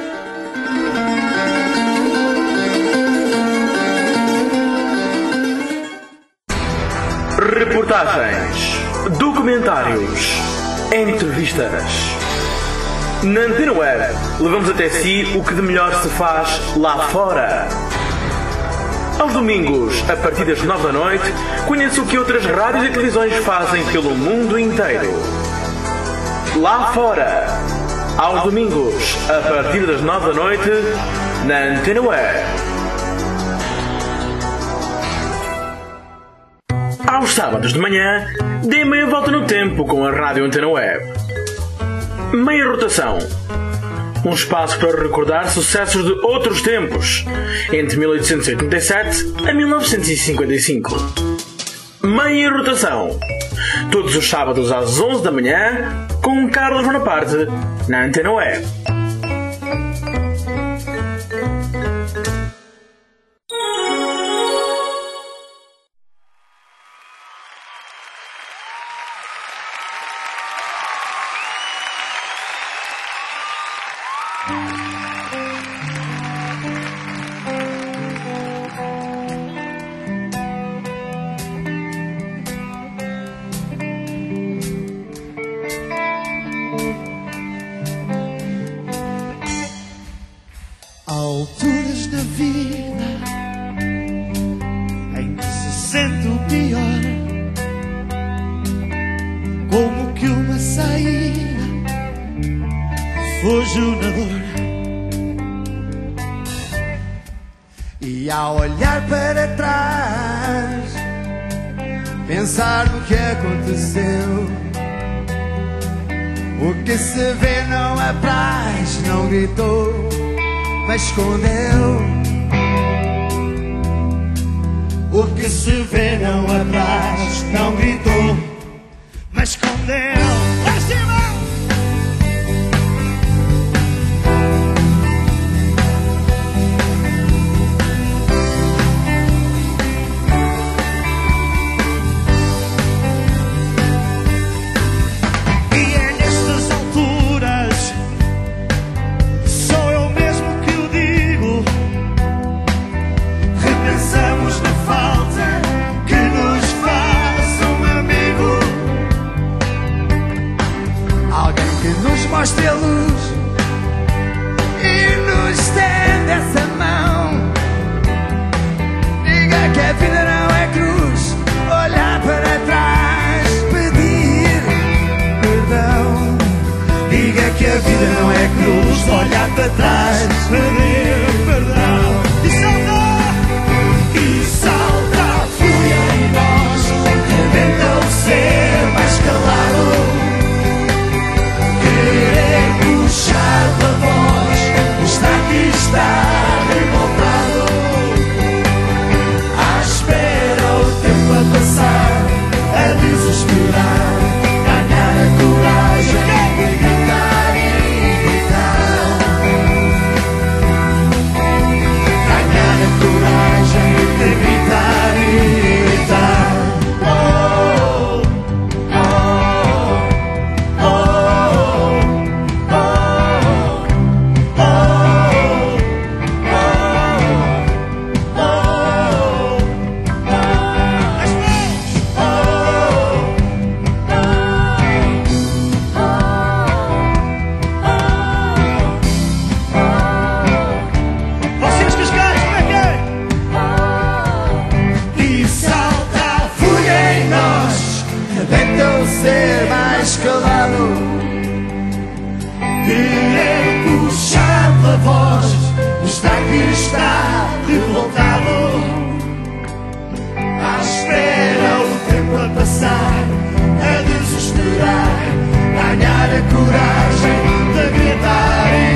Reportagens, documentários, entrevistas. Na Antena Web, levamos até si o que de melhor se faz lá fora. Aos domingos, a partir das nove da noite, conheça o que outras rádios e televisões fazem pelo mundo inteiro. Lá fora. Aos domingos, a partir das nove da noite, na Antena Web. Aos sábados de manhã, dê meia volta no tempo com a Rádio Antena Web. Meia rotação. Um espaço para recordar sucessos de outros tempos, entre mil oitocentos e oitenta e sete a mil novecentos e cinquenta e cinco. Meia rotação. Todos os sábados às onze da manhã, com Carlos Bonaparte, na Antena Web. Alturas da vida em que se sente o pior, como que uma saída foge na dor. E ao olhar para trás, pensar no que aconteceu, o que se vê não apraz, não gritou, mas escondeu. O que se vê não apraz, não gritou, mas escondeu. Lá cima! E é nestas alturas, sou eu mesmo que o digo, repensamos na falta que nos faz um amigo. Alguém que nos mostre a luz e nos estende essa mão. Diga que a vida não é cruz, olhar para trás, pedir perdão. Diga que a vida não é cruz, olhar para trás, pedir perdão. E salta, e salta a fúria em nós, rebenta o ser mais calado. Querer puxar pela voz, está que está revoltado, à espera o tempo a passar, a desesperar, ganhar a coragem de gritar e gritar, ganhar a coragem de gritar e gritar. Oh, oh, oh, oh, oh, vocês cascais, como é que é? E salta a fúria em nós, rebenta o ser mais calado. Querer puxar pela voz, está que está revoltado, à espera o tempo a passar, a desesperar, ganhar a coragem de gritar.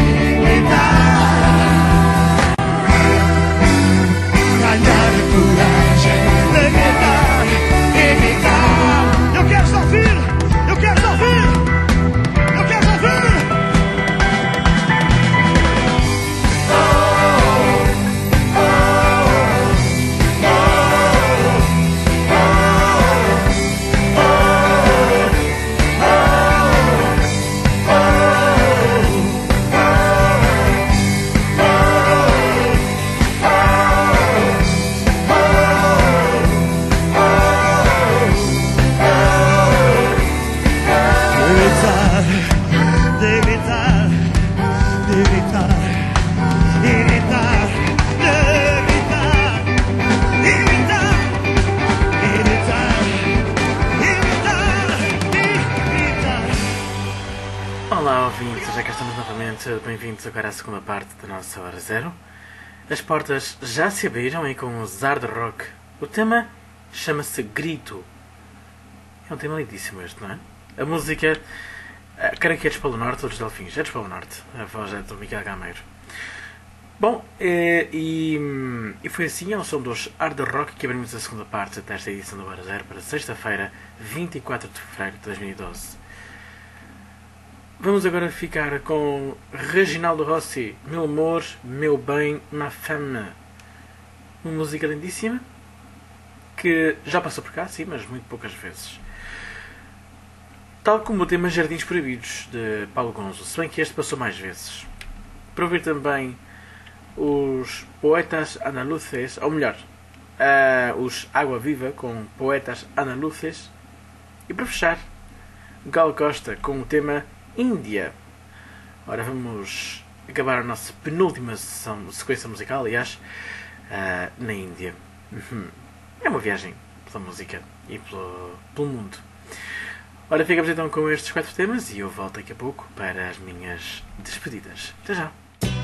ouvintes, já cá estamos novamente. Bem-vindos agora à segunda parte da nossa Hora Zero. As portas já se abriram aí com os hard rock. O tema chama-se Grito. É um tema lindíssimo este, não é? A música, creio que é dos Polo Norte ou dos Delfins. É dos Polo Norte. A voz é do Miguel Gameiro. Bom, e, e, e foi assim, ao som dos hard rock, que abrimos a segunda parte desta edição do Hora Zero para sexta-feira, vinte e quatro de fevereiro de dois mil e doze. Vamos agora ficar com Reginaldo Rossi, Meu Amor, Meu Bem, Ma Femme. Uma música lindíssima, que já passou por cá, sim, mas muito poucas vezes. Tal como o tema Jardins Proibidos, de Paulo Gonzo, se bem que este passou mais vezes. Para ouvir também os Poetas Andaluces, ou melhor, uh, os Água Viva com Poetas Andaluces. E para fechar, Gal Costa com o tema Índia. Ora, vamos acabar a nossa penúltima sessão, sequência musical, aliás, uh, na Índia. É uma viagem pela música e pelo, pelo mundo. Ora, ficamos então com estes quatro temas e eu volto daqui a pouco para as minhas despedidas. Até já!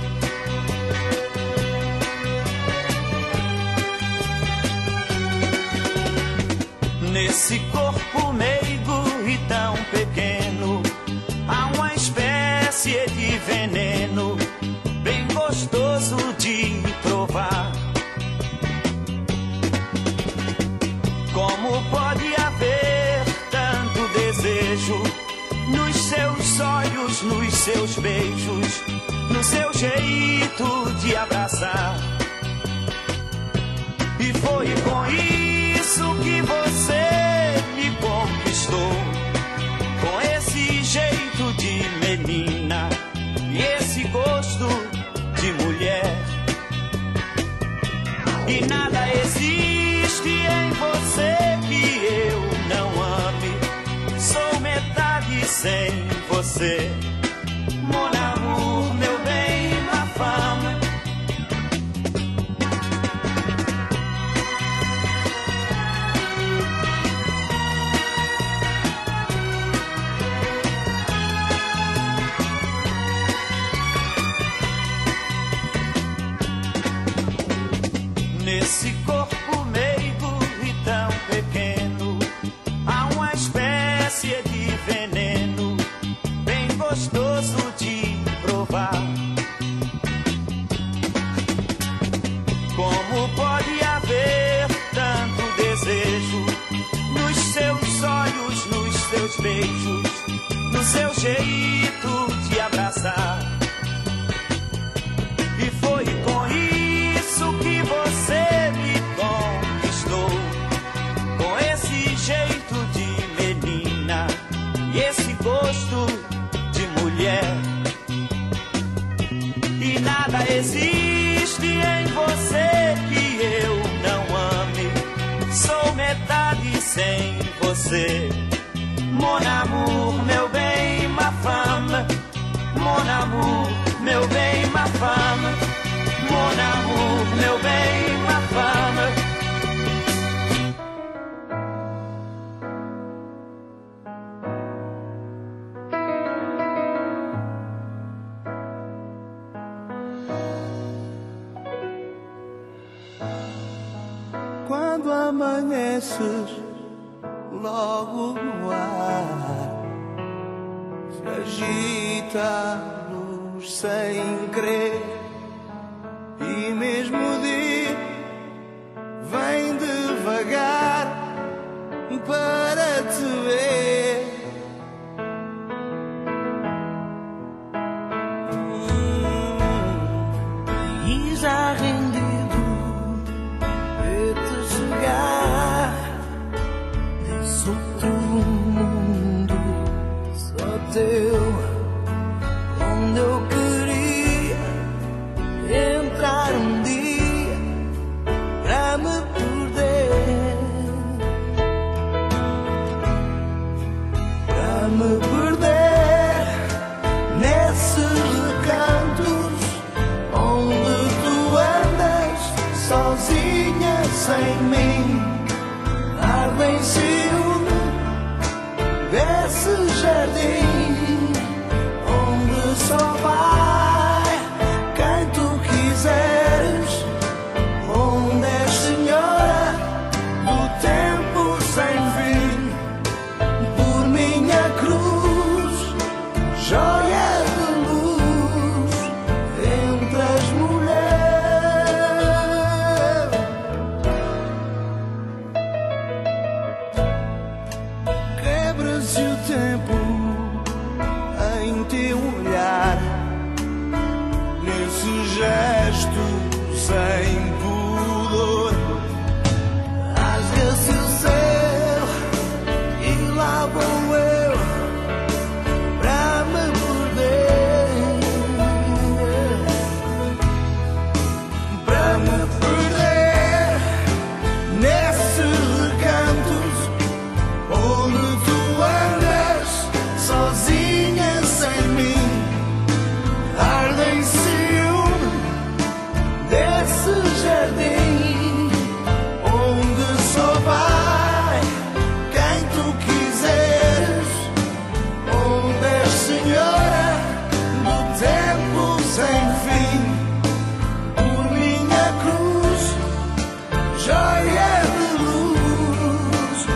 Nesse corpo meigo e tão pequeno há uma espécie de veneno bem gostoso de provar. Como pode haver tanto desejo nos seus olhos, nos seus beijos, no seu jeito de abraçar? E foi com isso que você me conquistou, com esse jeito de menina e esse gosto de mulher. E nada existe em você que eu não ame, sou metade sem você. Mon amour, meu bem, ma femme. Nesse corpo meigo e tão pequeno há uma espécie de veneno bem gostoso de provar. Como pode haver tanto desejo nos seus olhos, nos seus beijos, no seu jeito de abraçar? E foi com isso que você me conquistou, com esse jeito de menina e esse gosto de mulher. E nada existe em você que eu não ame, sou metade sem você. Mon amour, meu bem, ma femme. Mon amour, meu bem, ma femme. Mon amour, meu bem, ma femme. Quando amanheces logo no ar, se agita a luz sem querer, e mesmo o dia vem devagar para te ver. País a rendido de te chegar desse outro mundo só teu, onde eu queria entrar um dia pra me perder. nesse gesto sem pudor. Rasga-se o céu e lá vou eu pra me perder, pra me perder nesses recantos onde tu andas sozinha sem mim. Arde em ciúme desse jardim onde só vai quem tu quiseres, onde és senhora do tempo sem fim. Por minha cruz, joia de luz.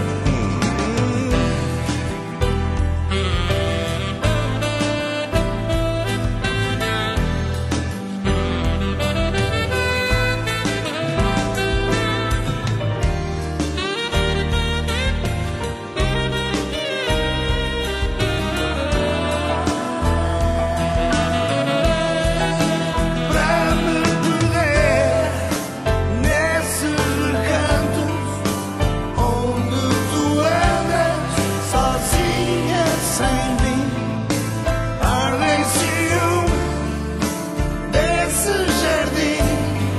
Pra me perder nesses recantos onde tu andas sozinha sem mim. Arde em ciúme desse jardim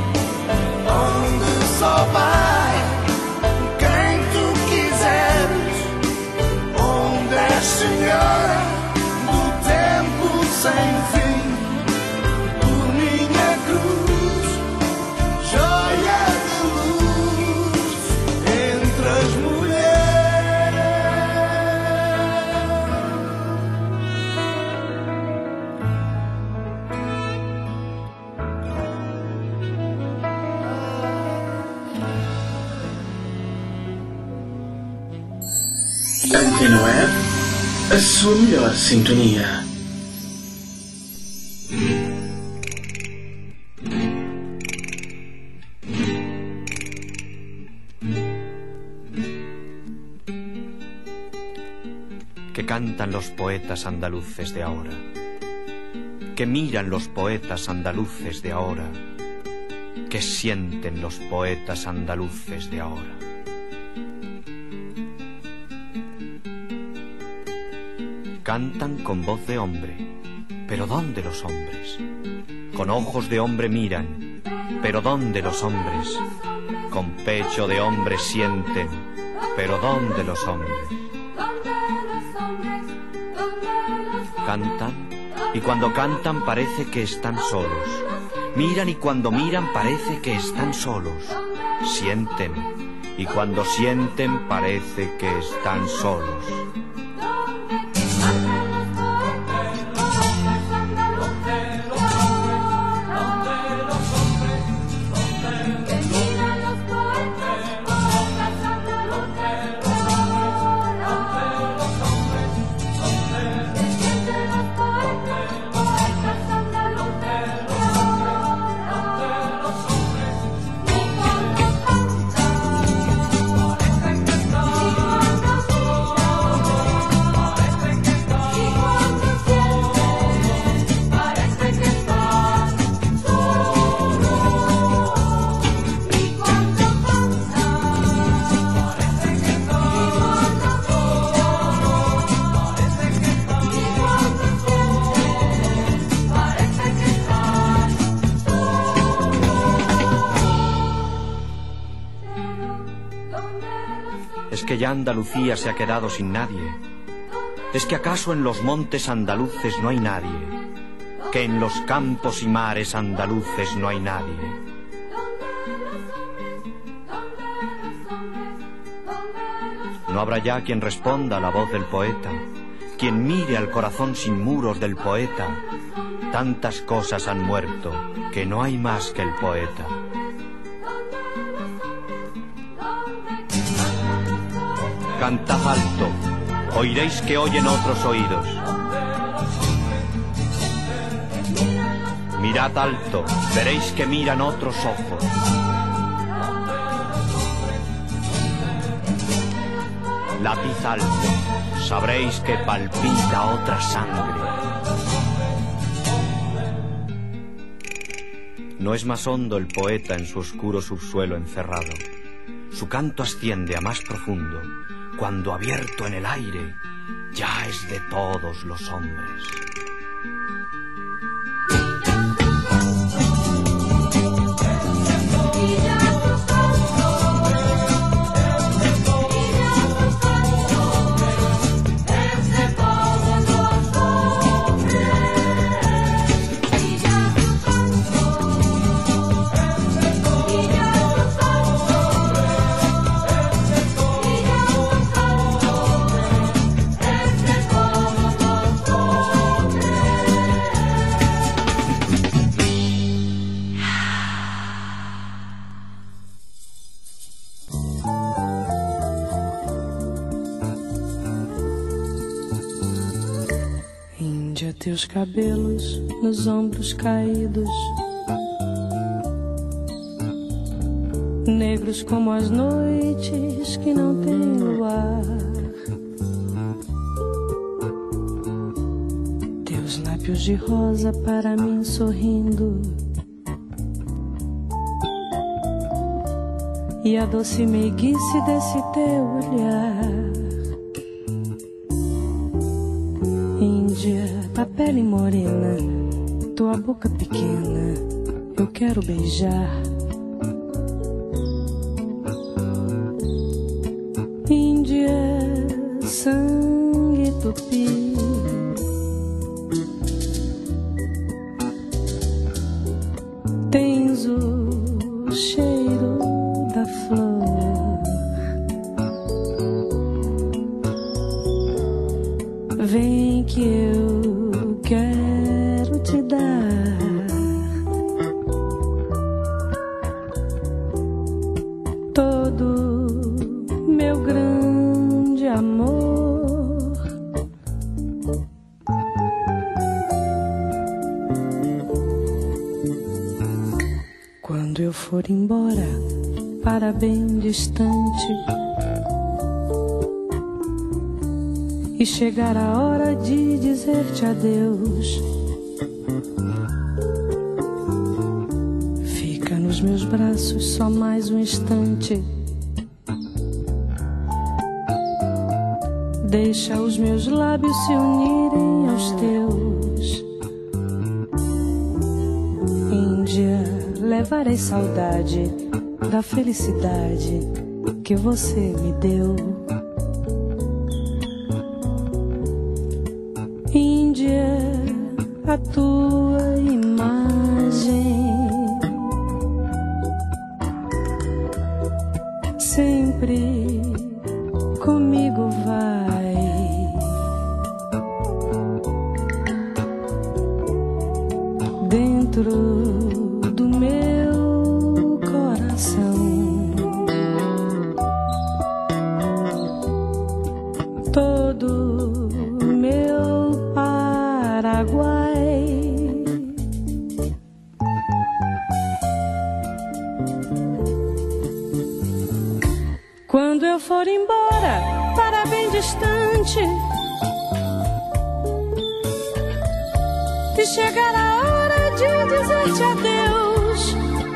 onde só vai quem tu quiseres, onde és senhora do tempo sem fim. Por minha cruz, joia de luz entre as mulheres. Antena Web, a sua melhor sintonia. Que cantan los poetas andaluces de ahora, que miran los poetas andaluces de ahora, que sienten los poetas andaluces de ahora. Cantan con voz de hombre, pero ¿dónde los hombres? Con ojos de hombre miran, pero ¿dónde los hombres? Con pecho de hombre sienten, pero ¿dónde los hombres? Cantan, y cuando cantan parece que están solos. Miran y cuando miran parece que están solos. Sienten, y cuando sienten parece que están solos. ¿Es que ya Andalucía se ha quedado sin nadie? ¿Es que acaso en los montes andaluces no hay nadie? ¿Que en los campos y mares andaluces no hay nadie? No habrá ya quien responda a la voz del poeta, quien mire al corazón sin muros del poeta. Tantas cosas han muerto que no hay más que el poeta. Cantad alto, oiréis que oyen otros oídos. Mirad alto, veréis que miran otros ojos. Lápiz alto, sabréis que palpita otra sangre. No es más hondo el poeta en su oscuro subsuelo encerrado. Su canto asciende a más profundo, cuando abierto en el aire, ya es de todos los hombres. Teus cabelos nos ombros caídos, negros como as noites que não têm luar. Teus lábios de rosa para mim sorrindo, e a doce meiguice desse teu olhar. Índia da pele morena, tua boca pequena, eu quero beijar. Índia, sangue tupi, tens o cheiro da flor. Vem que eu quero te dar todo meu grande amor. Quando eu for embora para bem distante e chegar a hora de dizer-te adeus, fica nos meus braços só mais um instante. Deixa os meus lábios se unirem aos teus. Índia, levarei saudade da felicidade que você me deu. Índia, a tua imagem sempre comigo vai. Dentro do meu coração, todo meu Paraguai. Quando eu for embora para bem distante e chegar a hora de dizer-te adeus,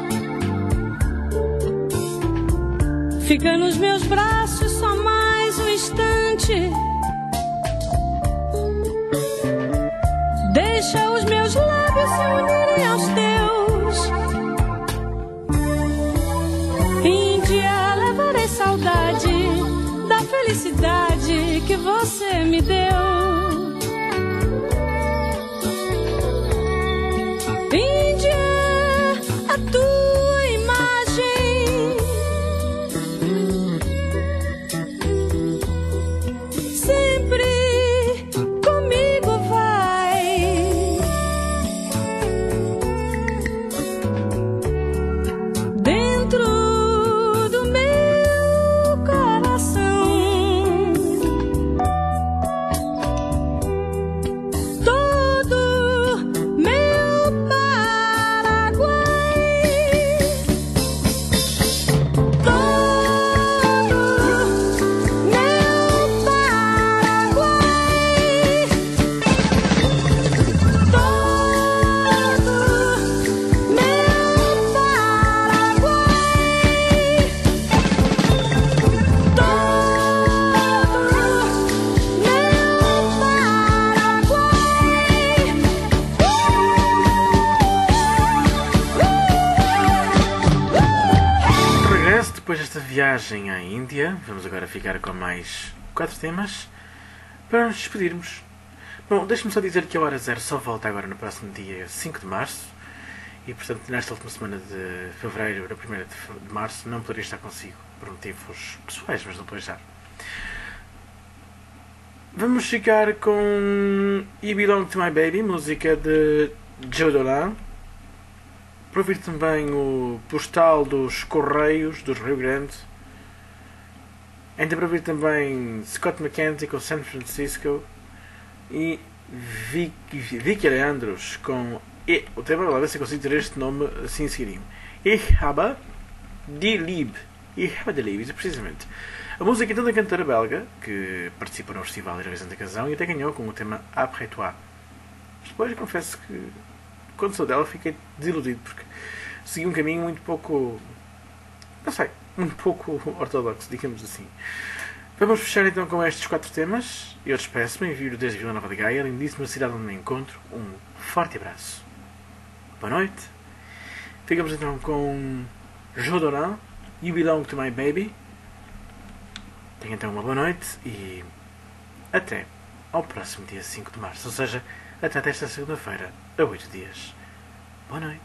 fica nos meus braços só mais um instante. Deixa os meus lábios se unirem aos teus. Índia, levarei saudade da felicidade que você me deu. Índia, a tua imagem sempre comigo vai. Dentro do meu coração, viagem à Índia. Vamos agora ficar com mais quatro temas para nos despedirmos. Bom, deixe-me só dizer que a Hora Zero só volta agora no próximo dia cinco de março. E, portanto, nesta última semana de fevereiro, na primeira de março, não poderia estar consigo, por motivos pessoais, mas não estou a deixar. Vamos ficar com You Belong to My Baby, música de Joe Dolan. Para ouvir também o Postal dos Correios, dos Rio Grande. Ainda para ouvir também Scott McKenzie com San Francisco. E Vicky, Vicky Leandros com... E, o tema, lá ver se eu consigo ter este nome assim seguidinho. Ich habe die Liebe. Ich habe die Liebe, precisamente. A música então da cantora belga, que participou no festival Eurovisão da Canção e até ganhou com o tema Après Toi. Mas depois confesso que, quando sou dela, fiquei desiludido, porque segui um caminho muito pouco... não sei, muito pouco ortodoxo, digamos assim. Vamos fechar então com estes quatro temas. Eu despeço-me, envio desde Vila Nova de Gaia, lindíssima cidade onde me encontro. Um forte abraço. Boa noite. Ficamos então com Joe Dolan, You Belong to My Baby. Tenha então uma boa noite e até ao próximo dia cinco de março, ou seja, até esta segunda-feira, a oito dias. Boa noite.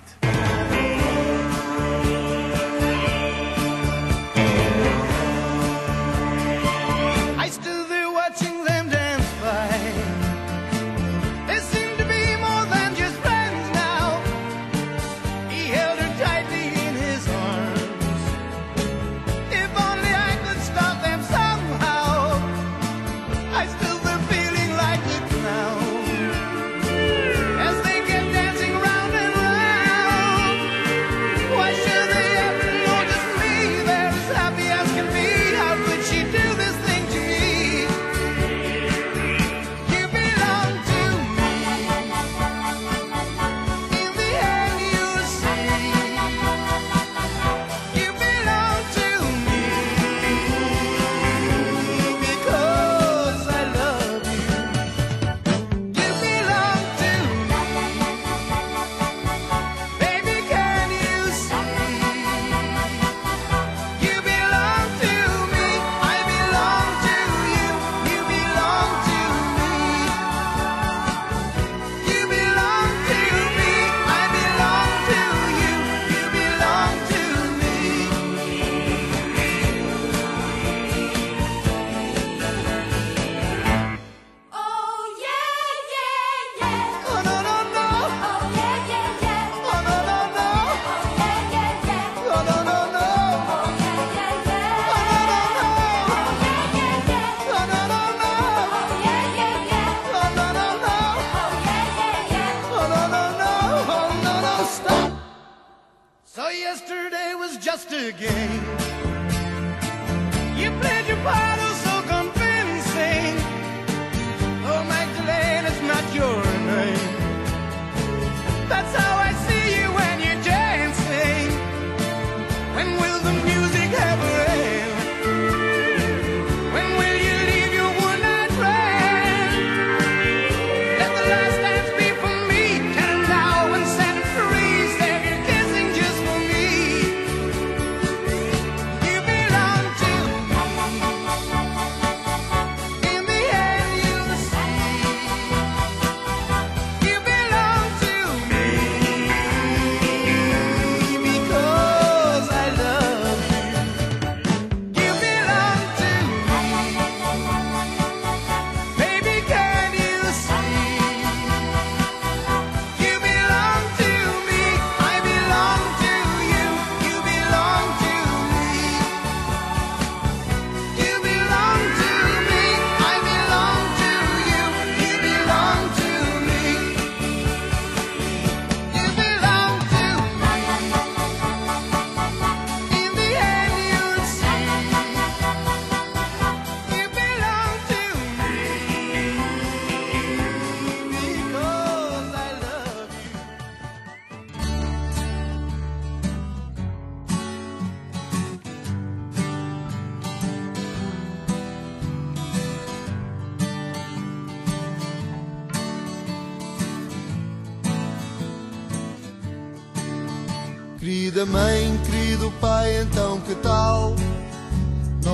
Querida mãe, querido pai, então que tal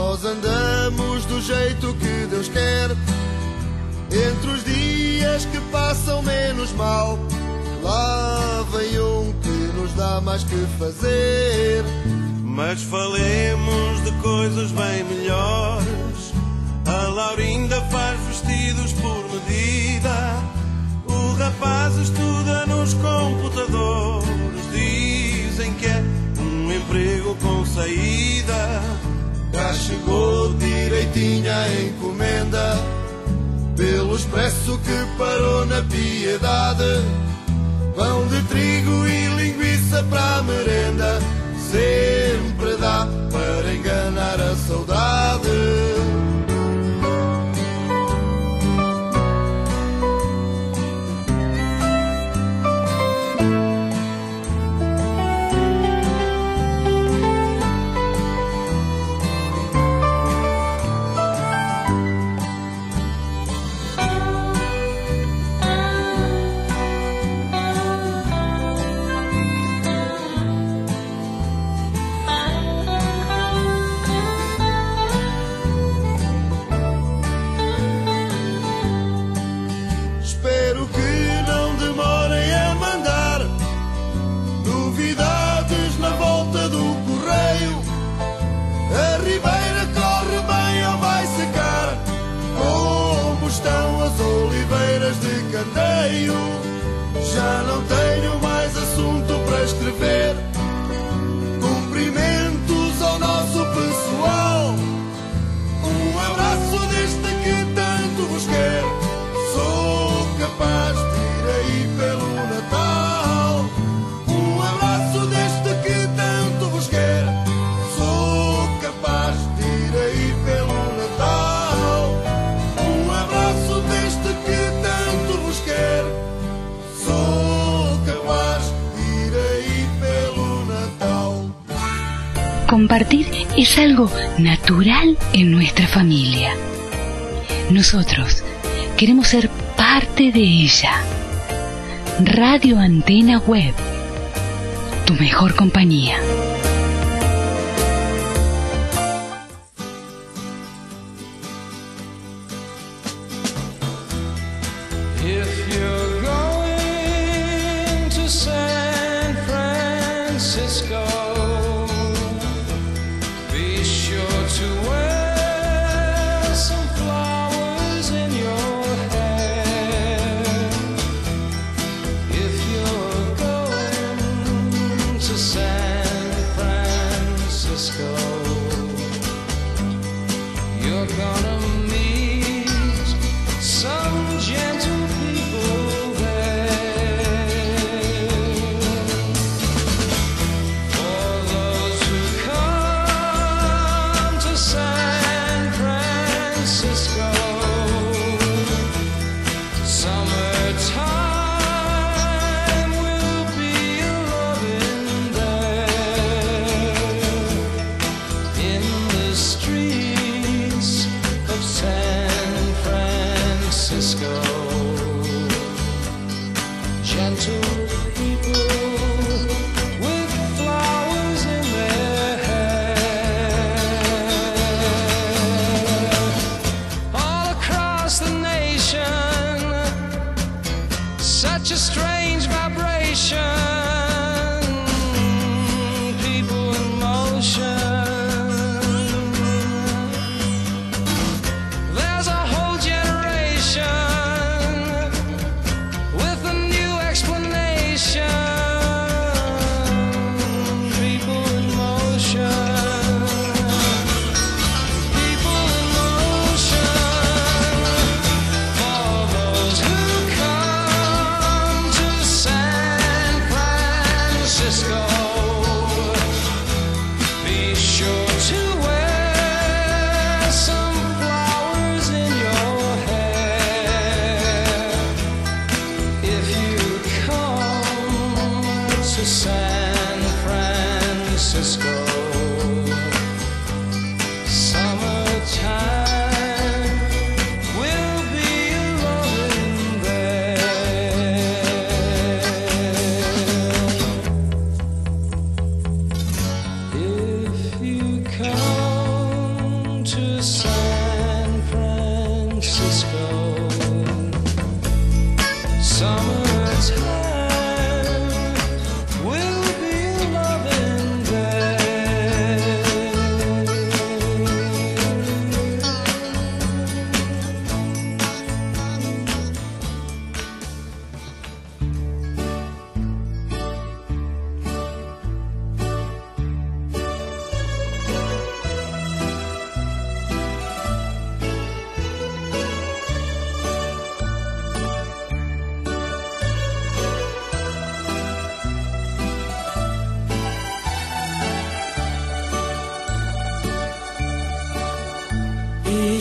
Nós andamos do jeito que Deus quer, entre os dias que passam menos mal. Lá vem um que nos dá mais que fazer. Mas falemos de coisas bem melhores. A Laurinda faz vestidos por medida. O rapaz estuda nos computadores. Dizem que é um emprego com saída. Já chegou direitinha a encomenda, pelo expresso que parou na Piedade. Pão de trigo e linguiça para a merenda, sempre dá para enganar a saudade. Já não tenho mais assunto para escrever. Cumprimentos ao nosso pessoal. Um abraço deste que tanto vos quer. Sou capaz de ir aí pelo Natal. Um abraço deste que tanto vos quer. Sou capaz de ir aí pelo Natal. Um abraço deste que tanto vos quer. Sou capaz de ir ahí pelo Natal. Compartir es algo natural en nuestra familia. Nosotros queremos ser parte de ella. Radio Antena Web, tu mejor compañía.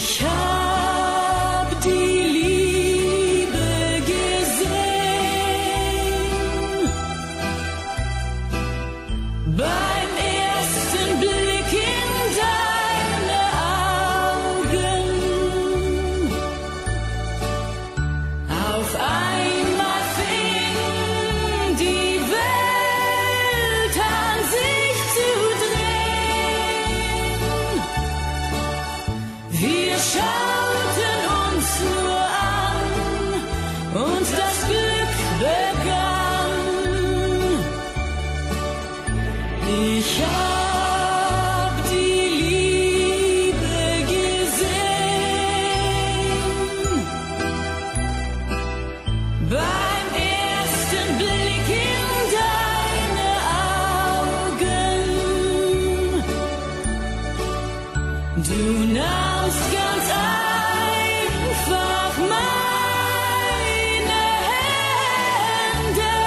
Ich hab die Liebe gesehen beim ersten Blick in deine Augen. Auf einmal fing die Welt an sich zu drehen. Wir schauten uns nur an und das Glück begann. Ich hab die Liebe gesehen beim ersten Blick in deine Augen. Du nahmst ganz einfach meine Hände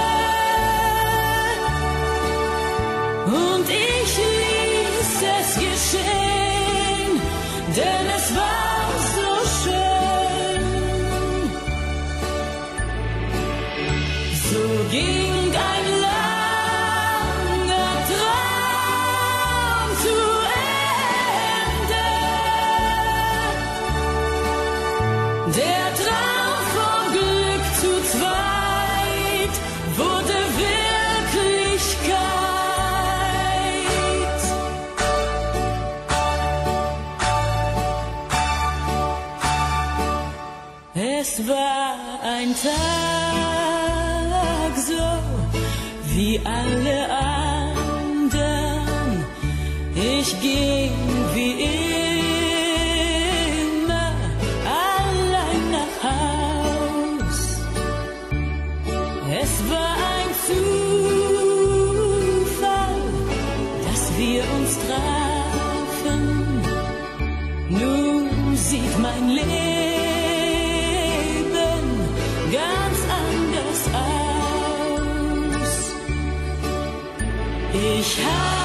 und ich ließ es geschehen, denn es war so schön. So ging ein langer Traum zu Ende. Der Traum vom Glück zu zweit wurde Wirklichkeit. Es war ein Tag so wie alle anderen. Ich ging wie immer allein nach Haus. Es war ein Zufall, dass wir uns trafen. Nun sieht mein Leben ganz anders aus. Ich hab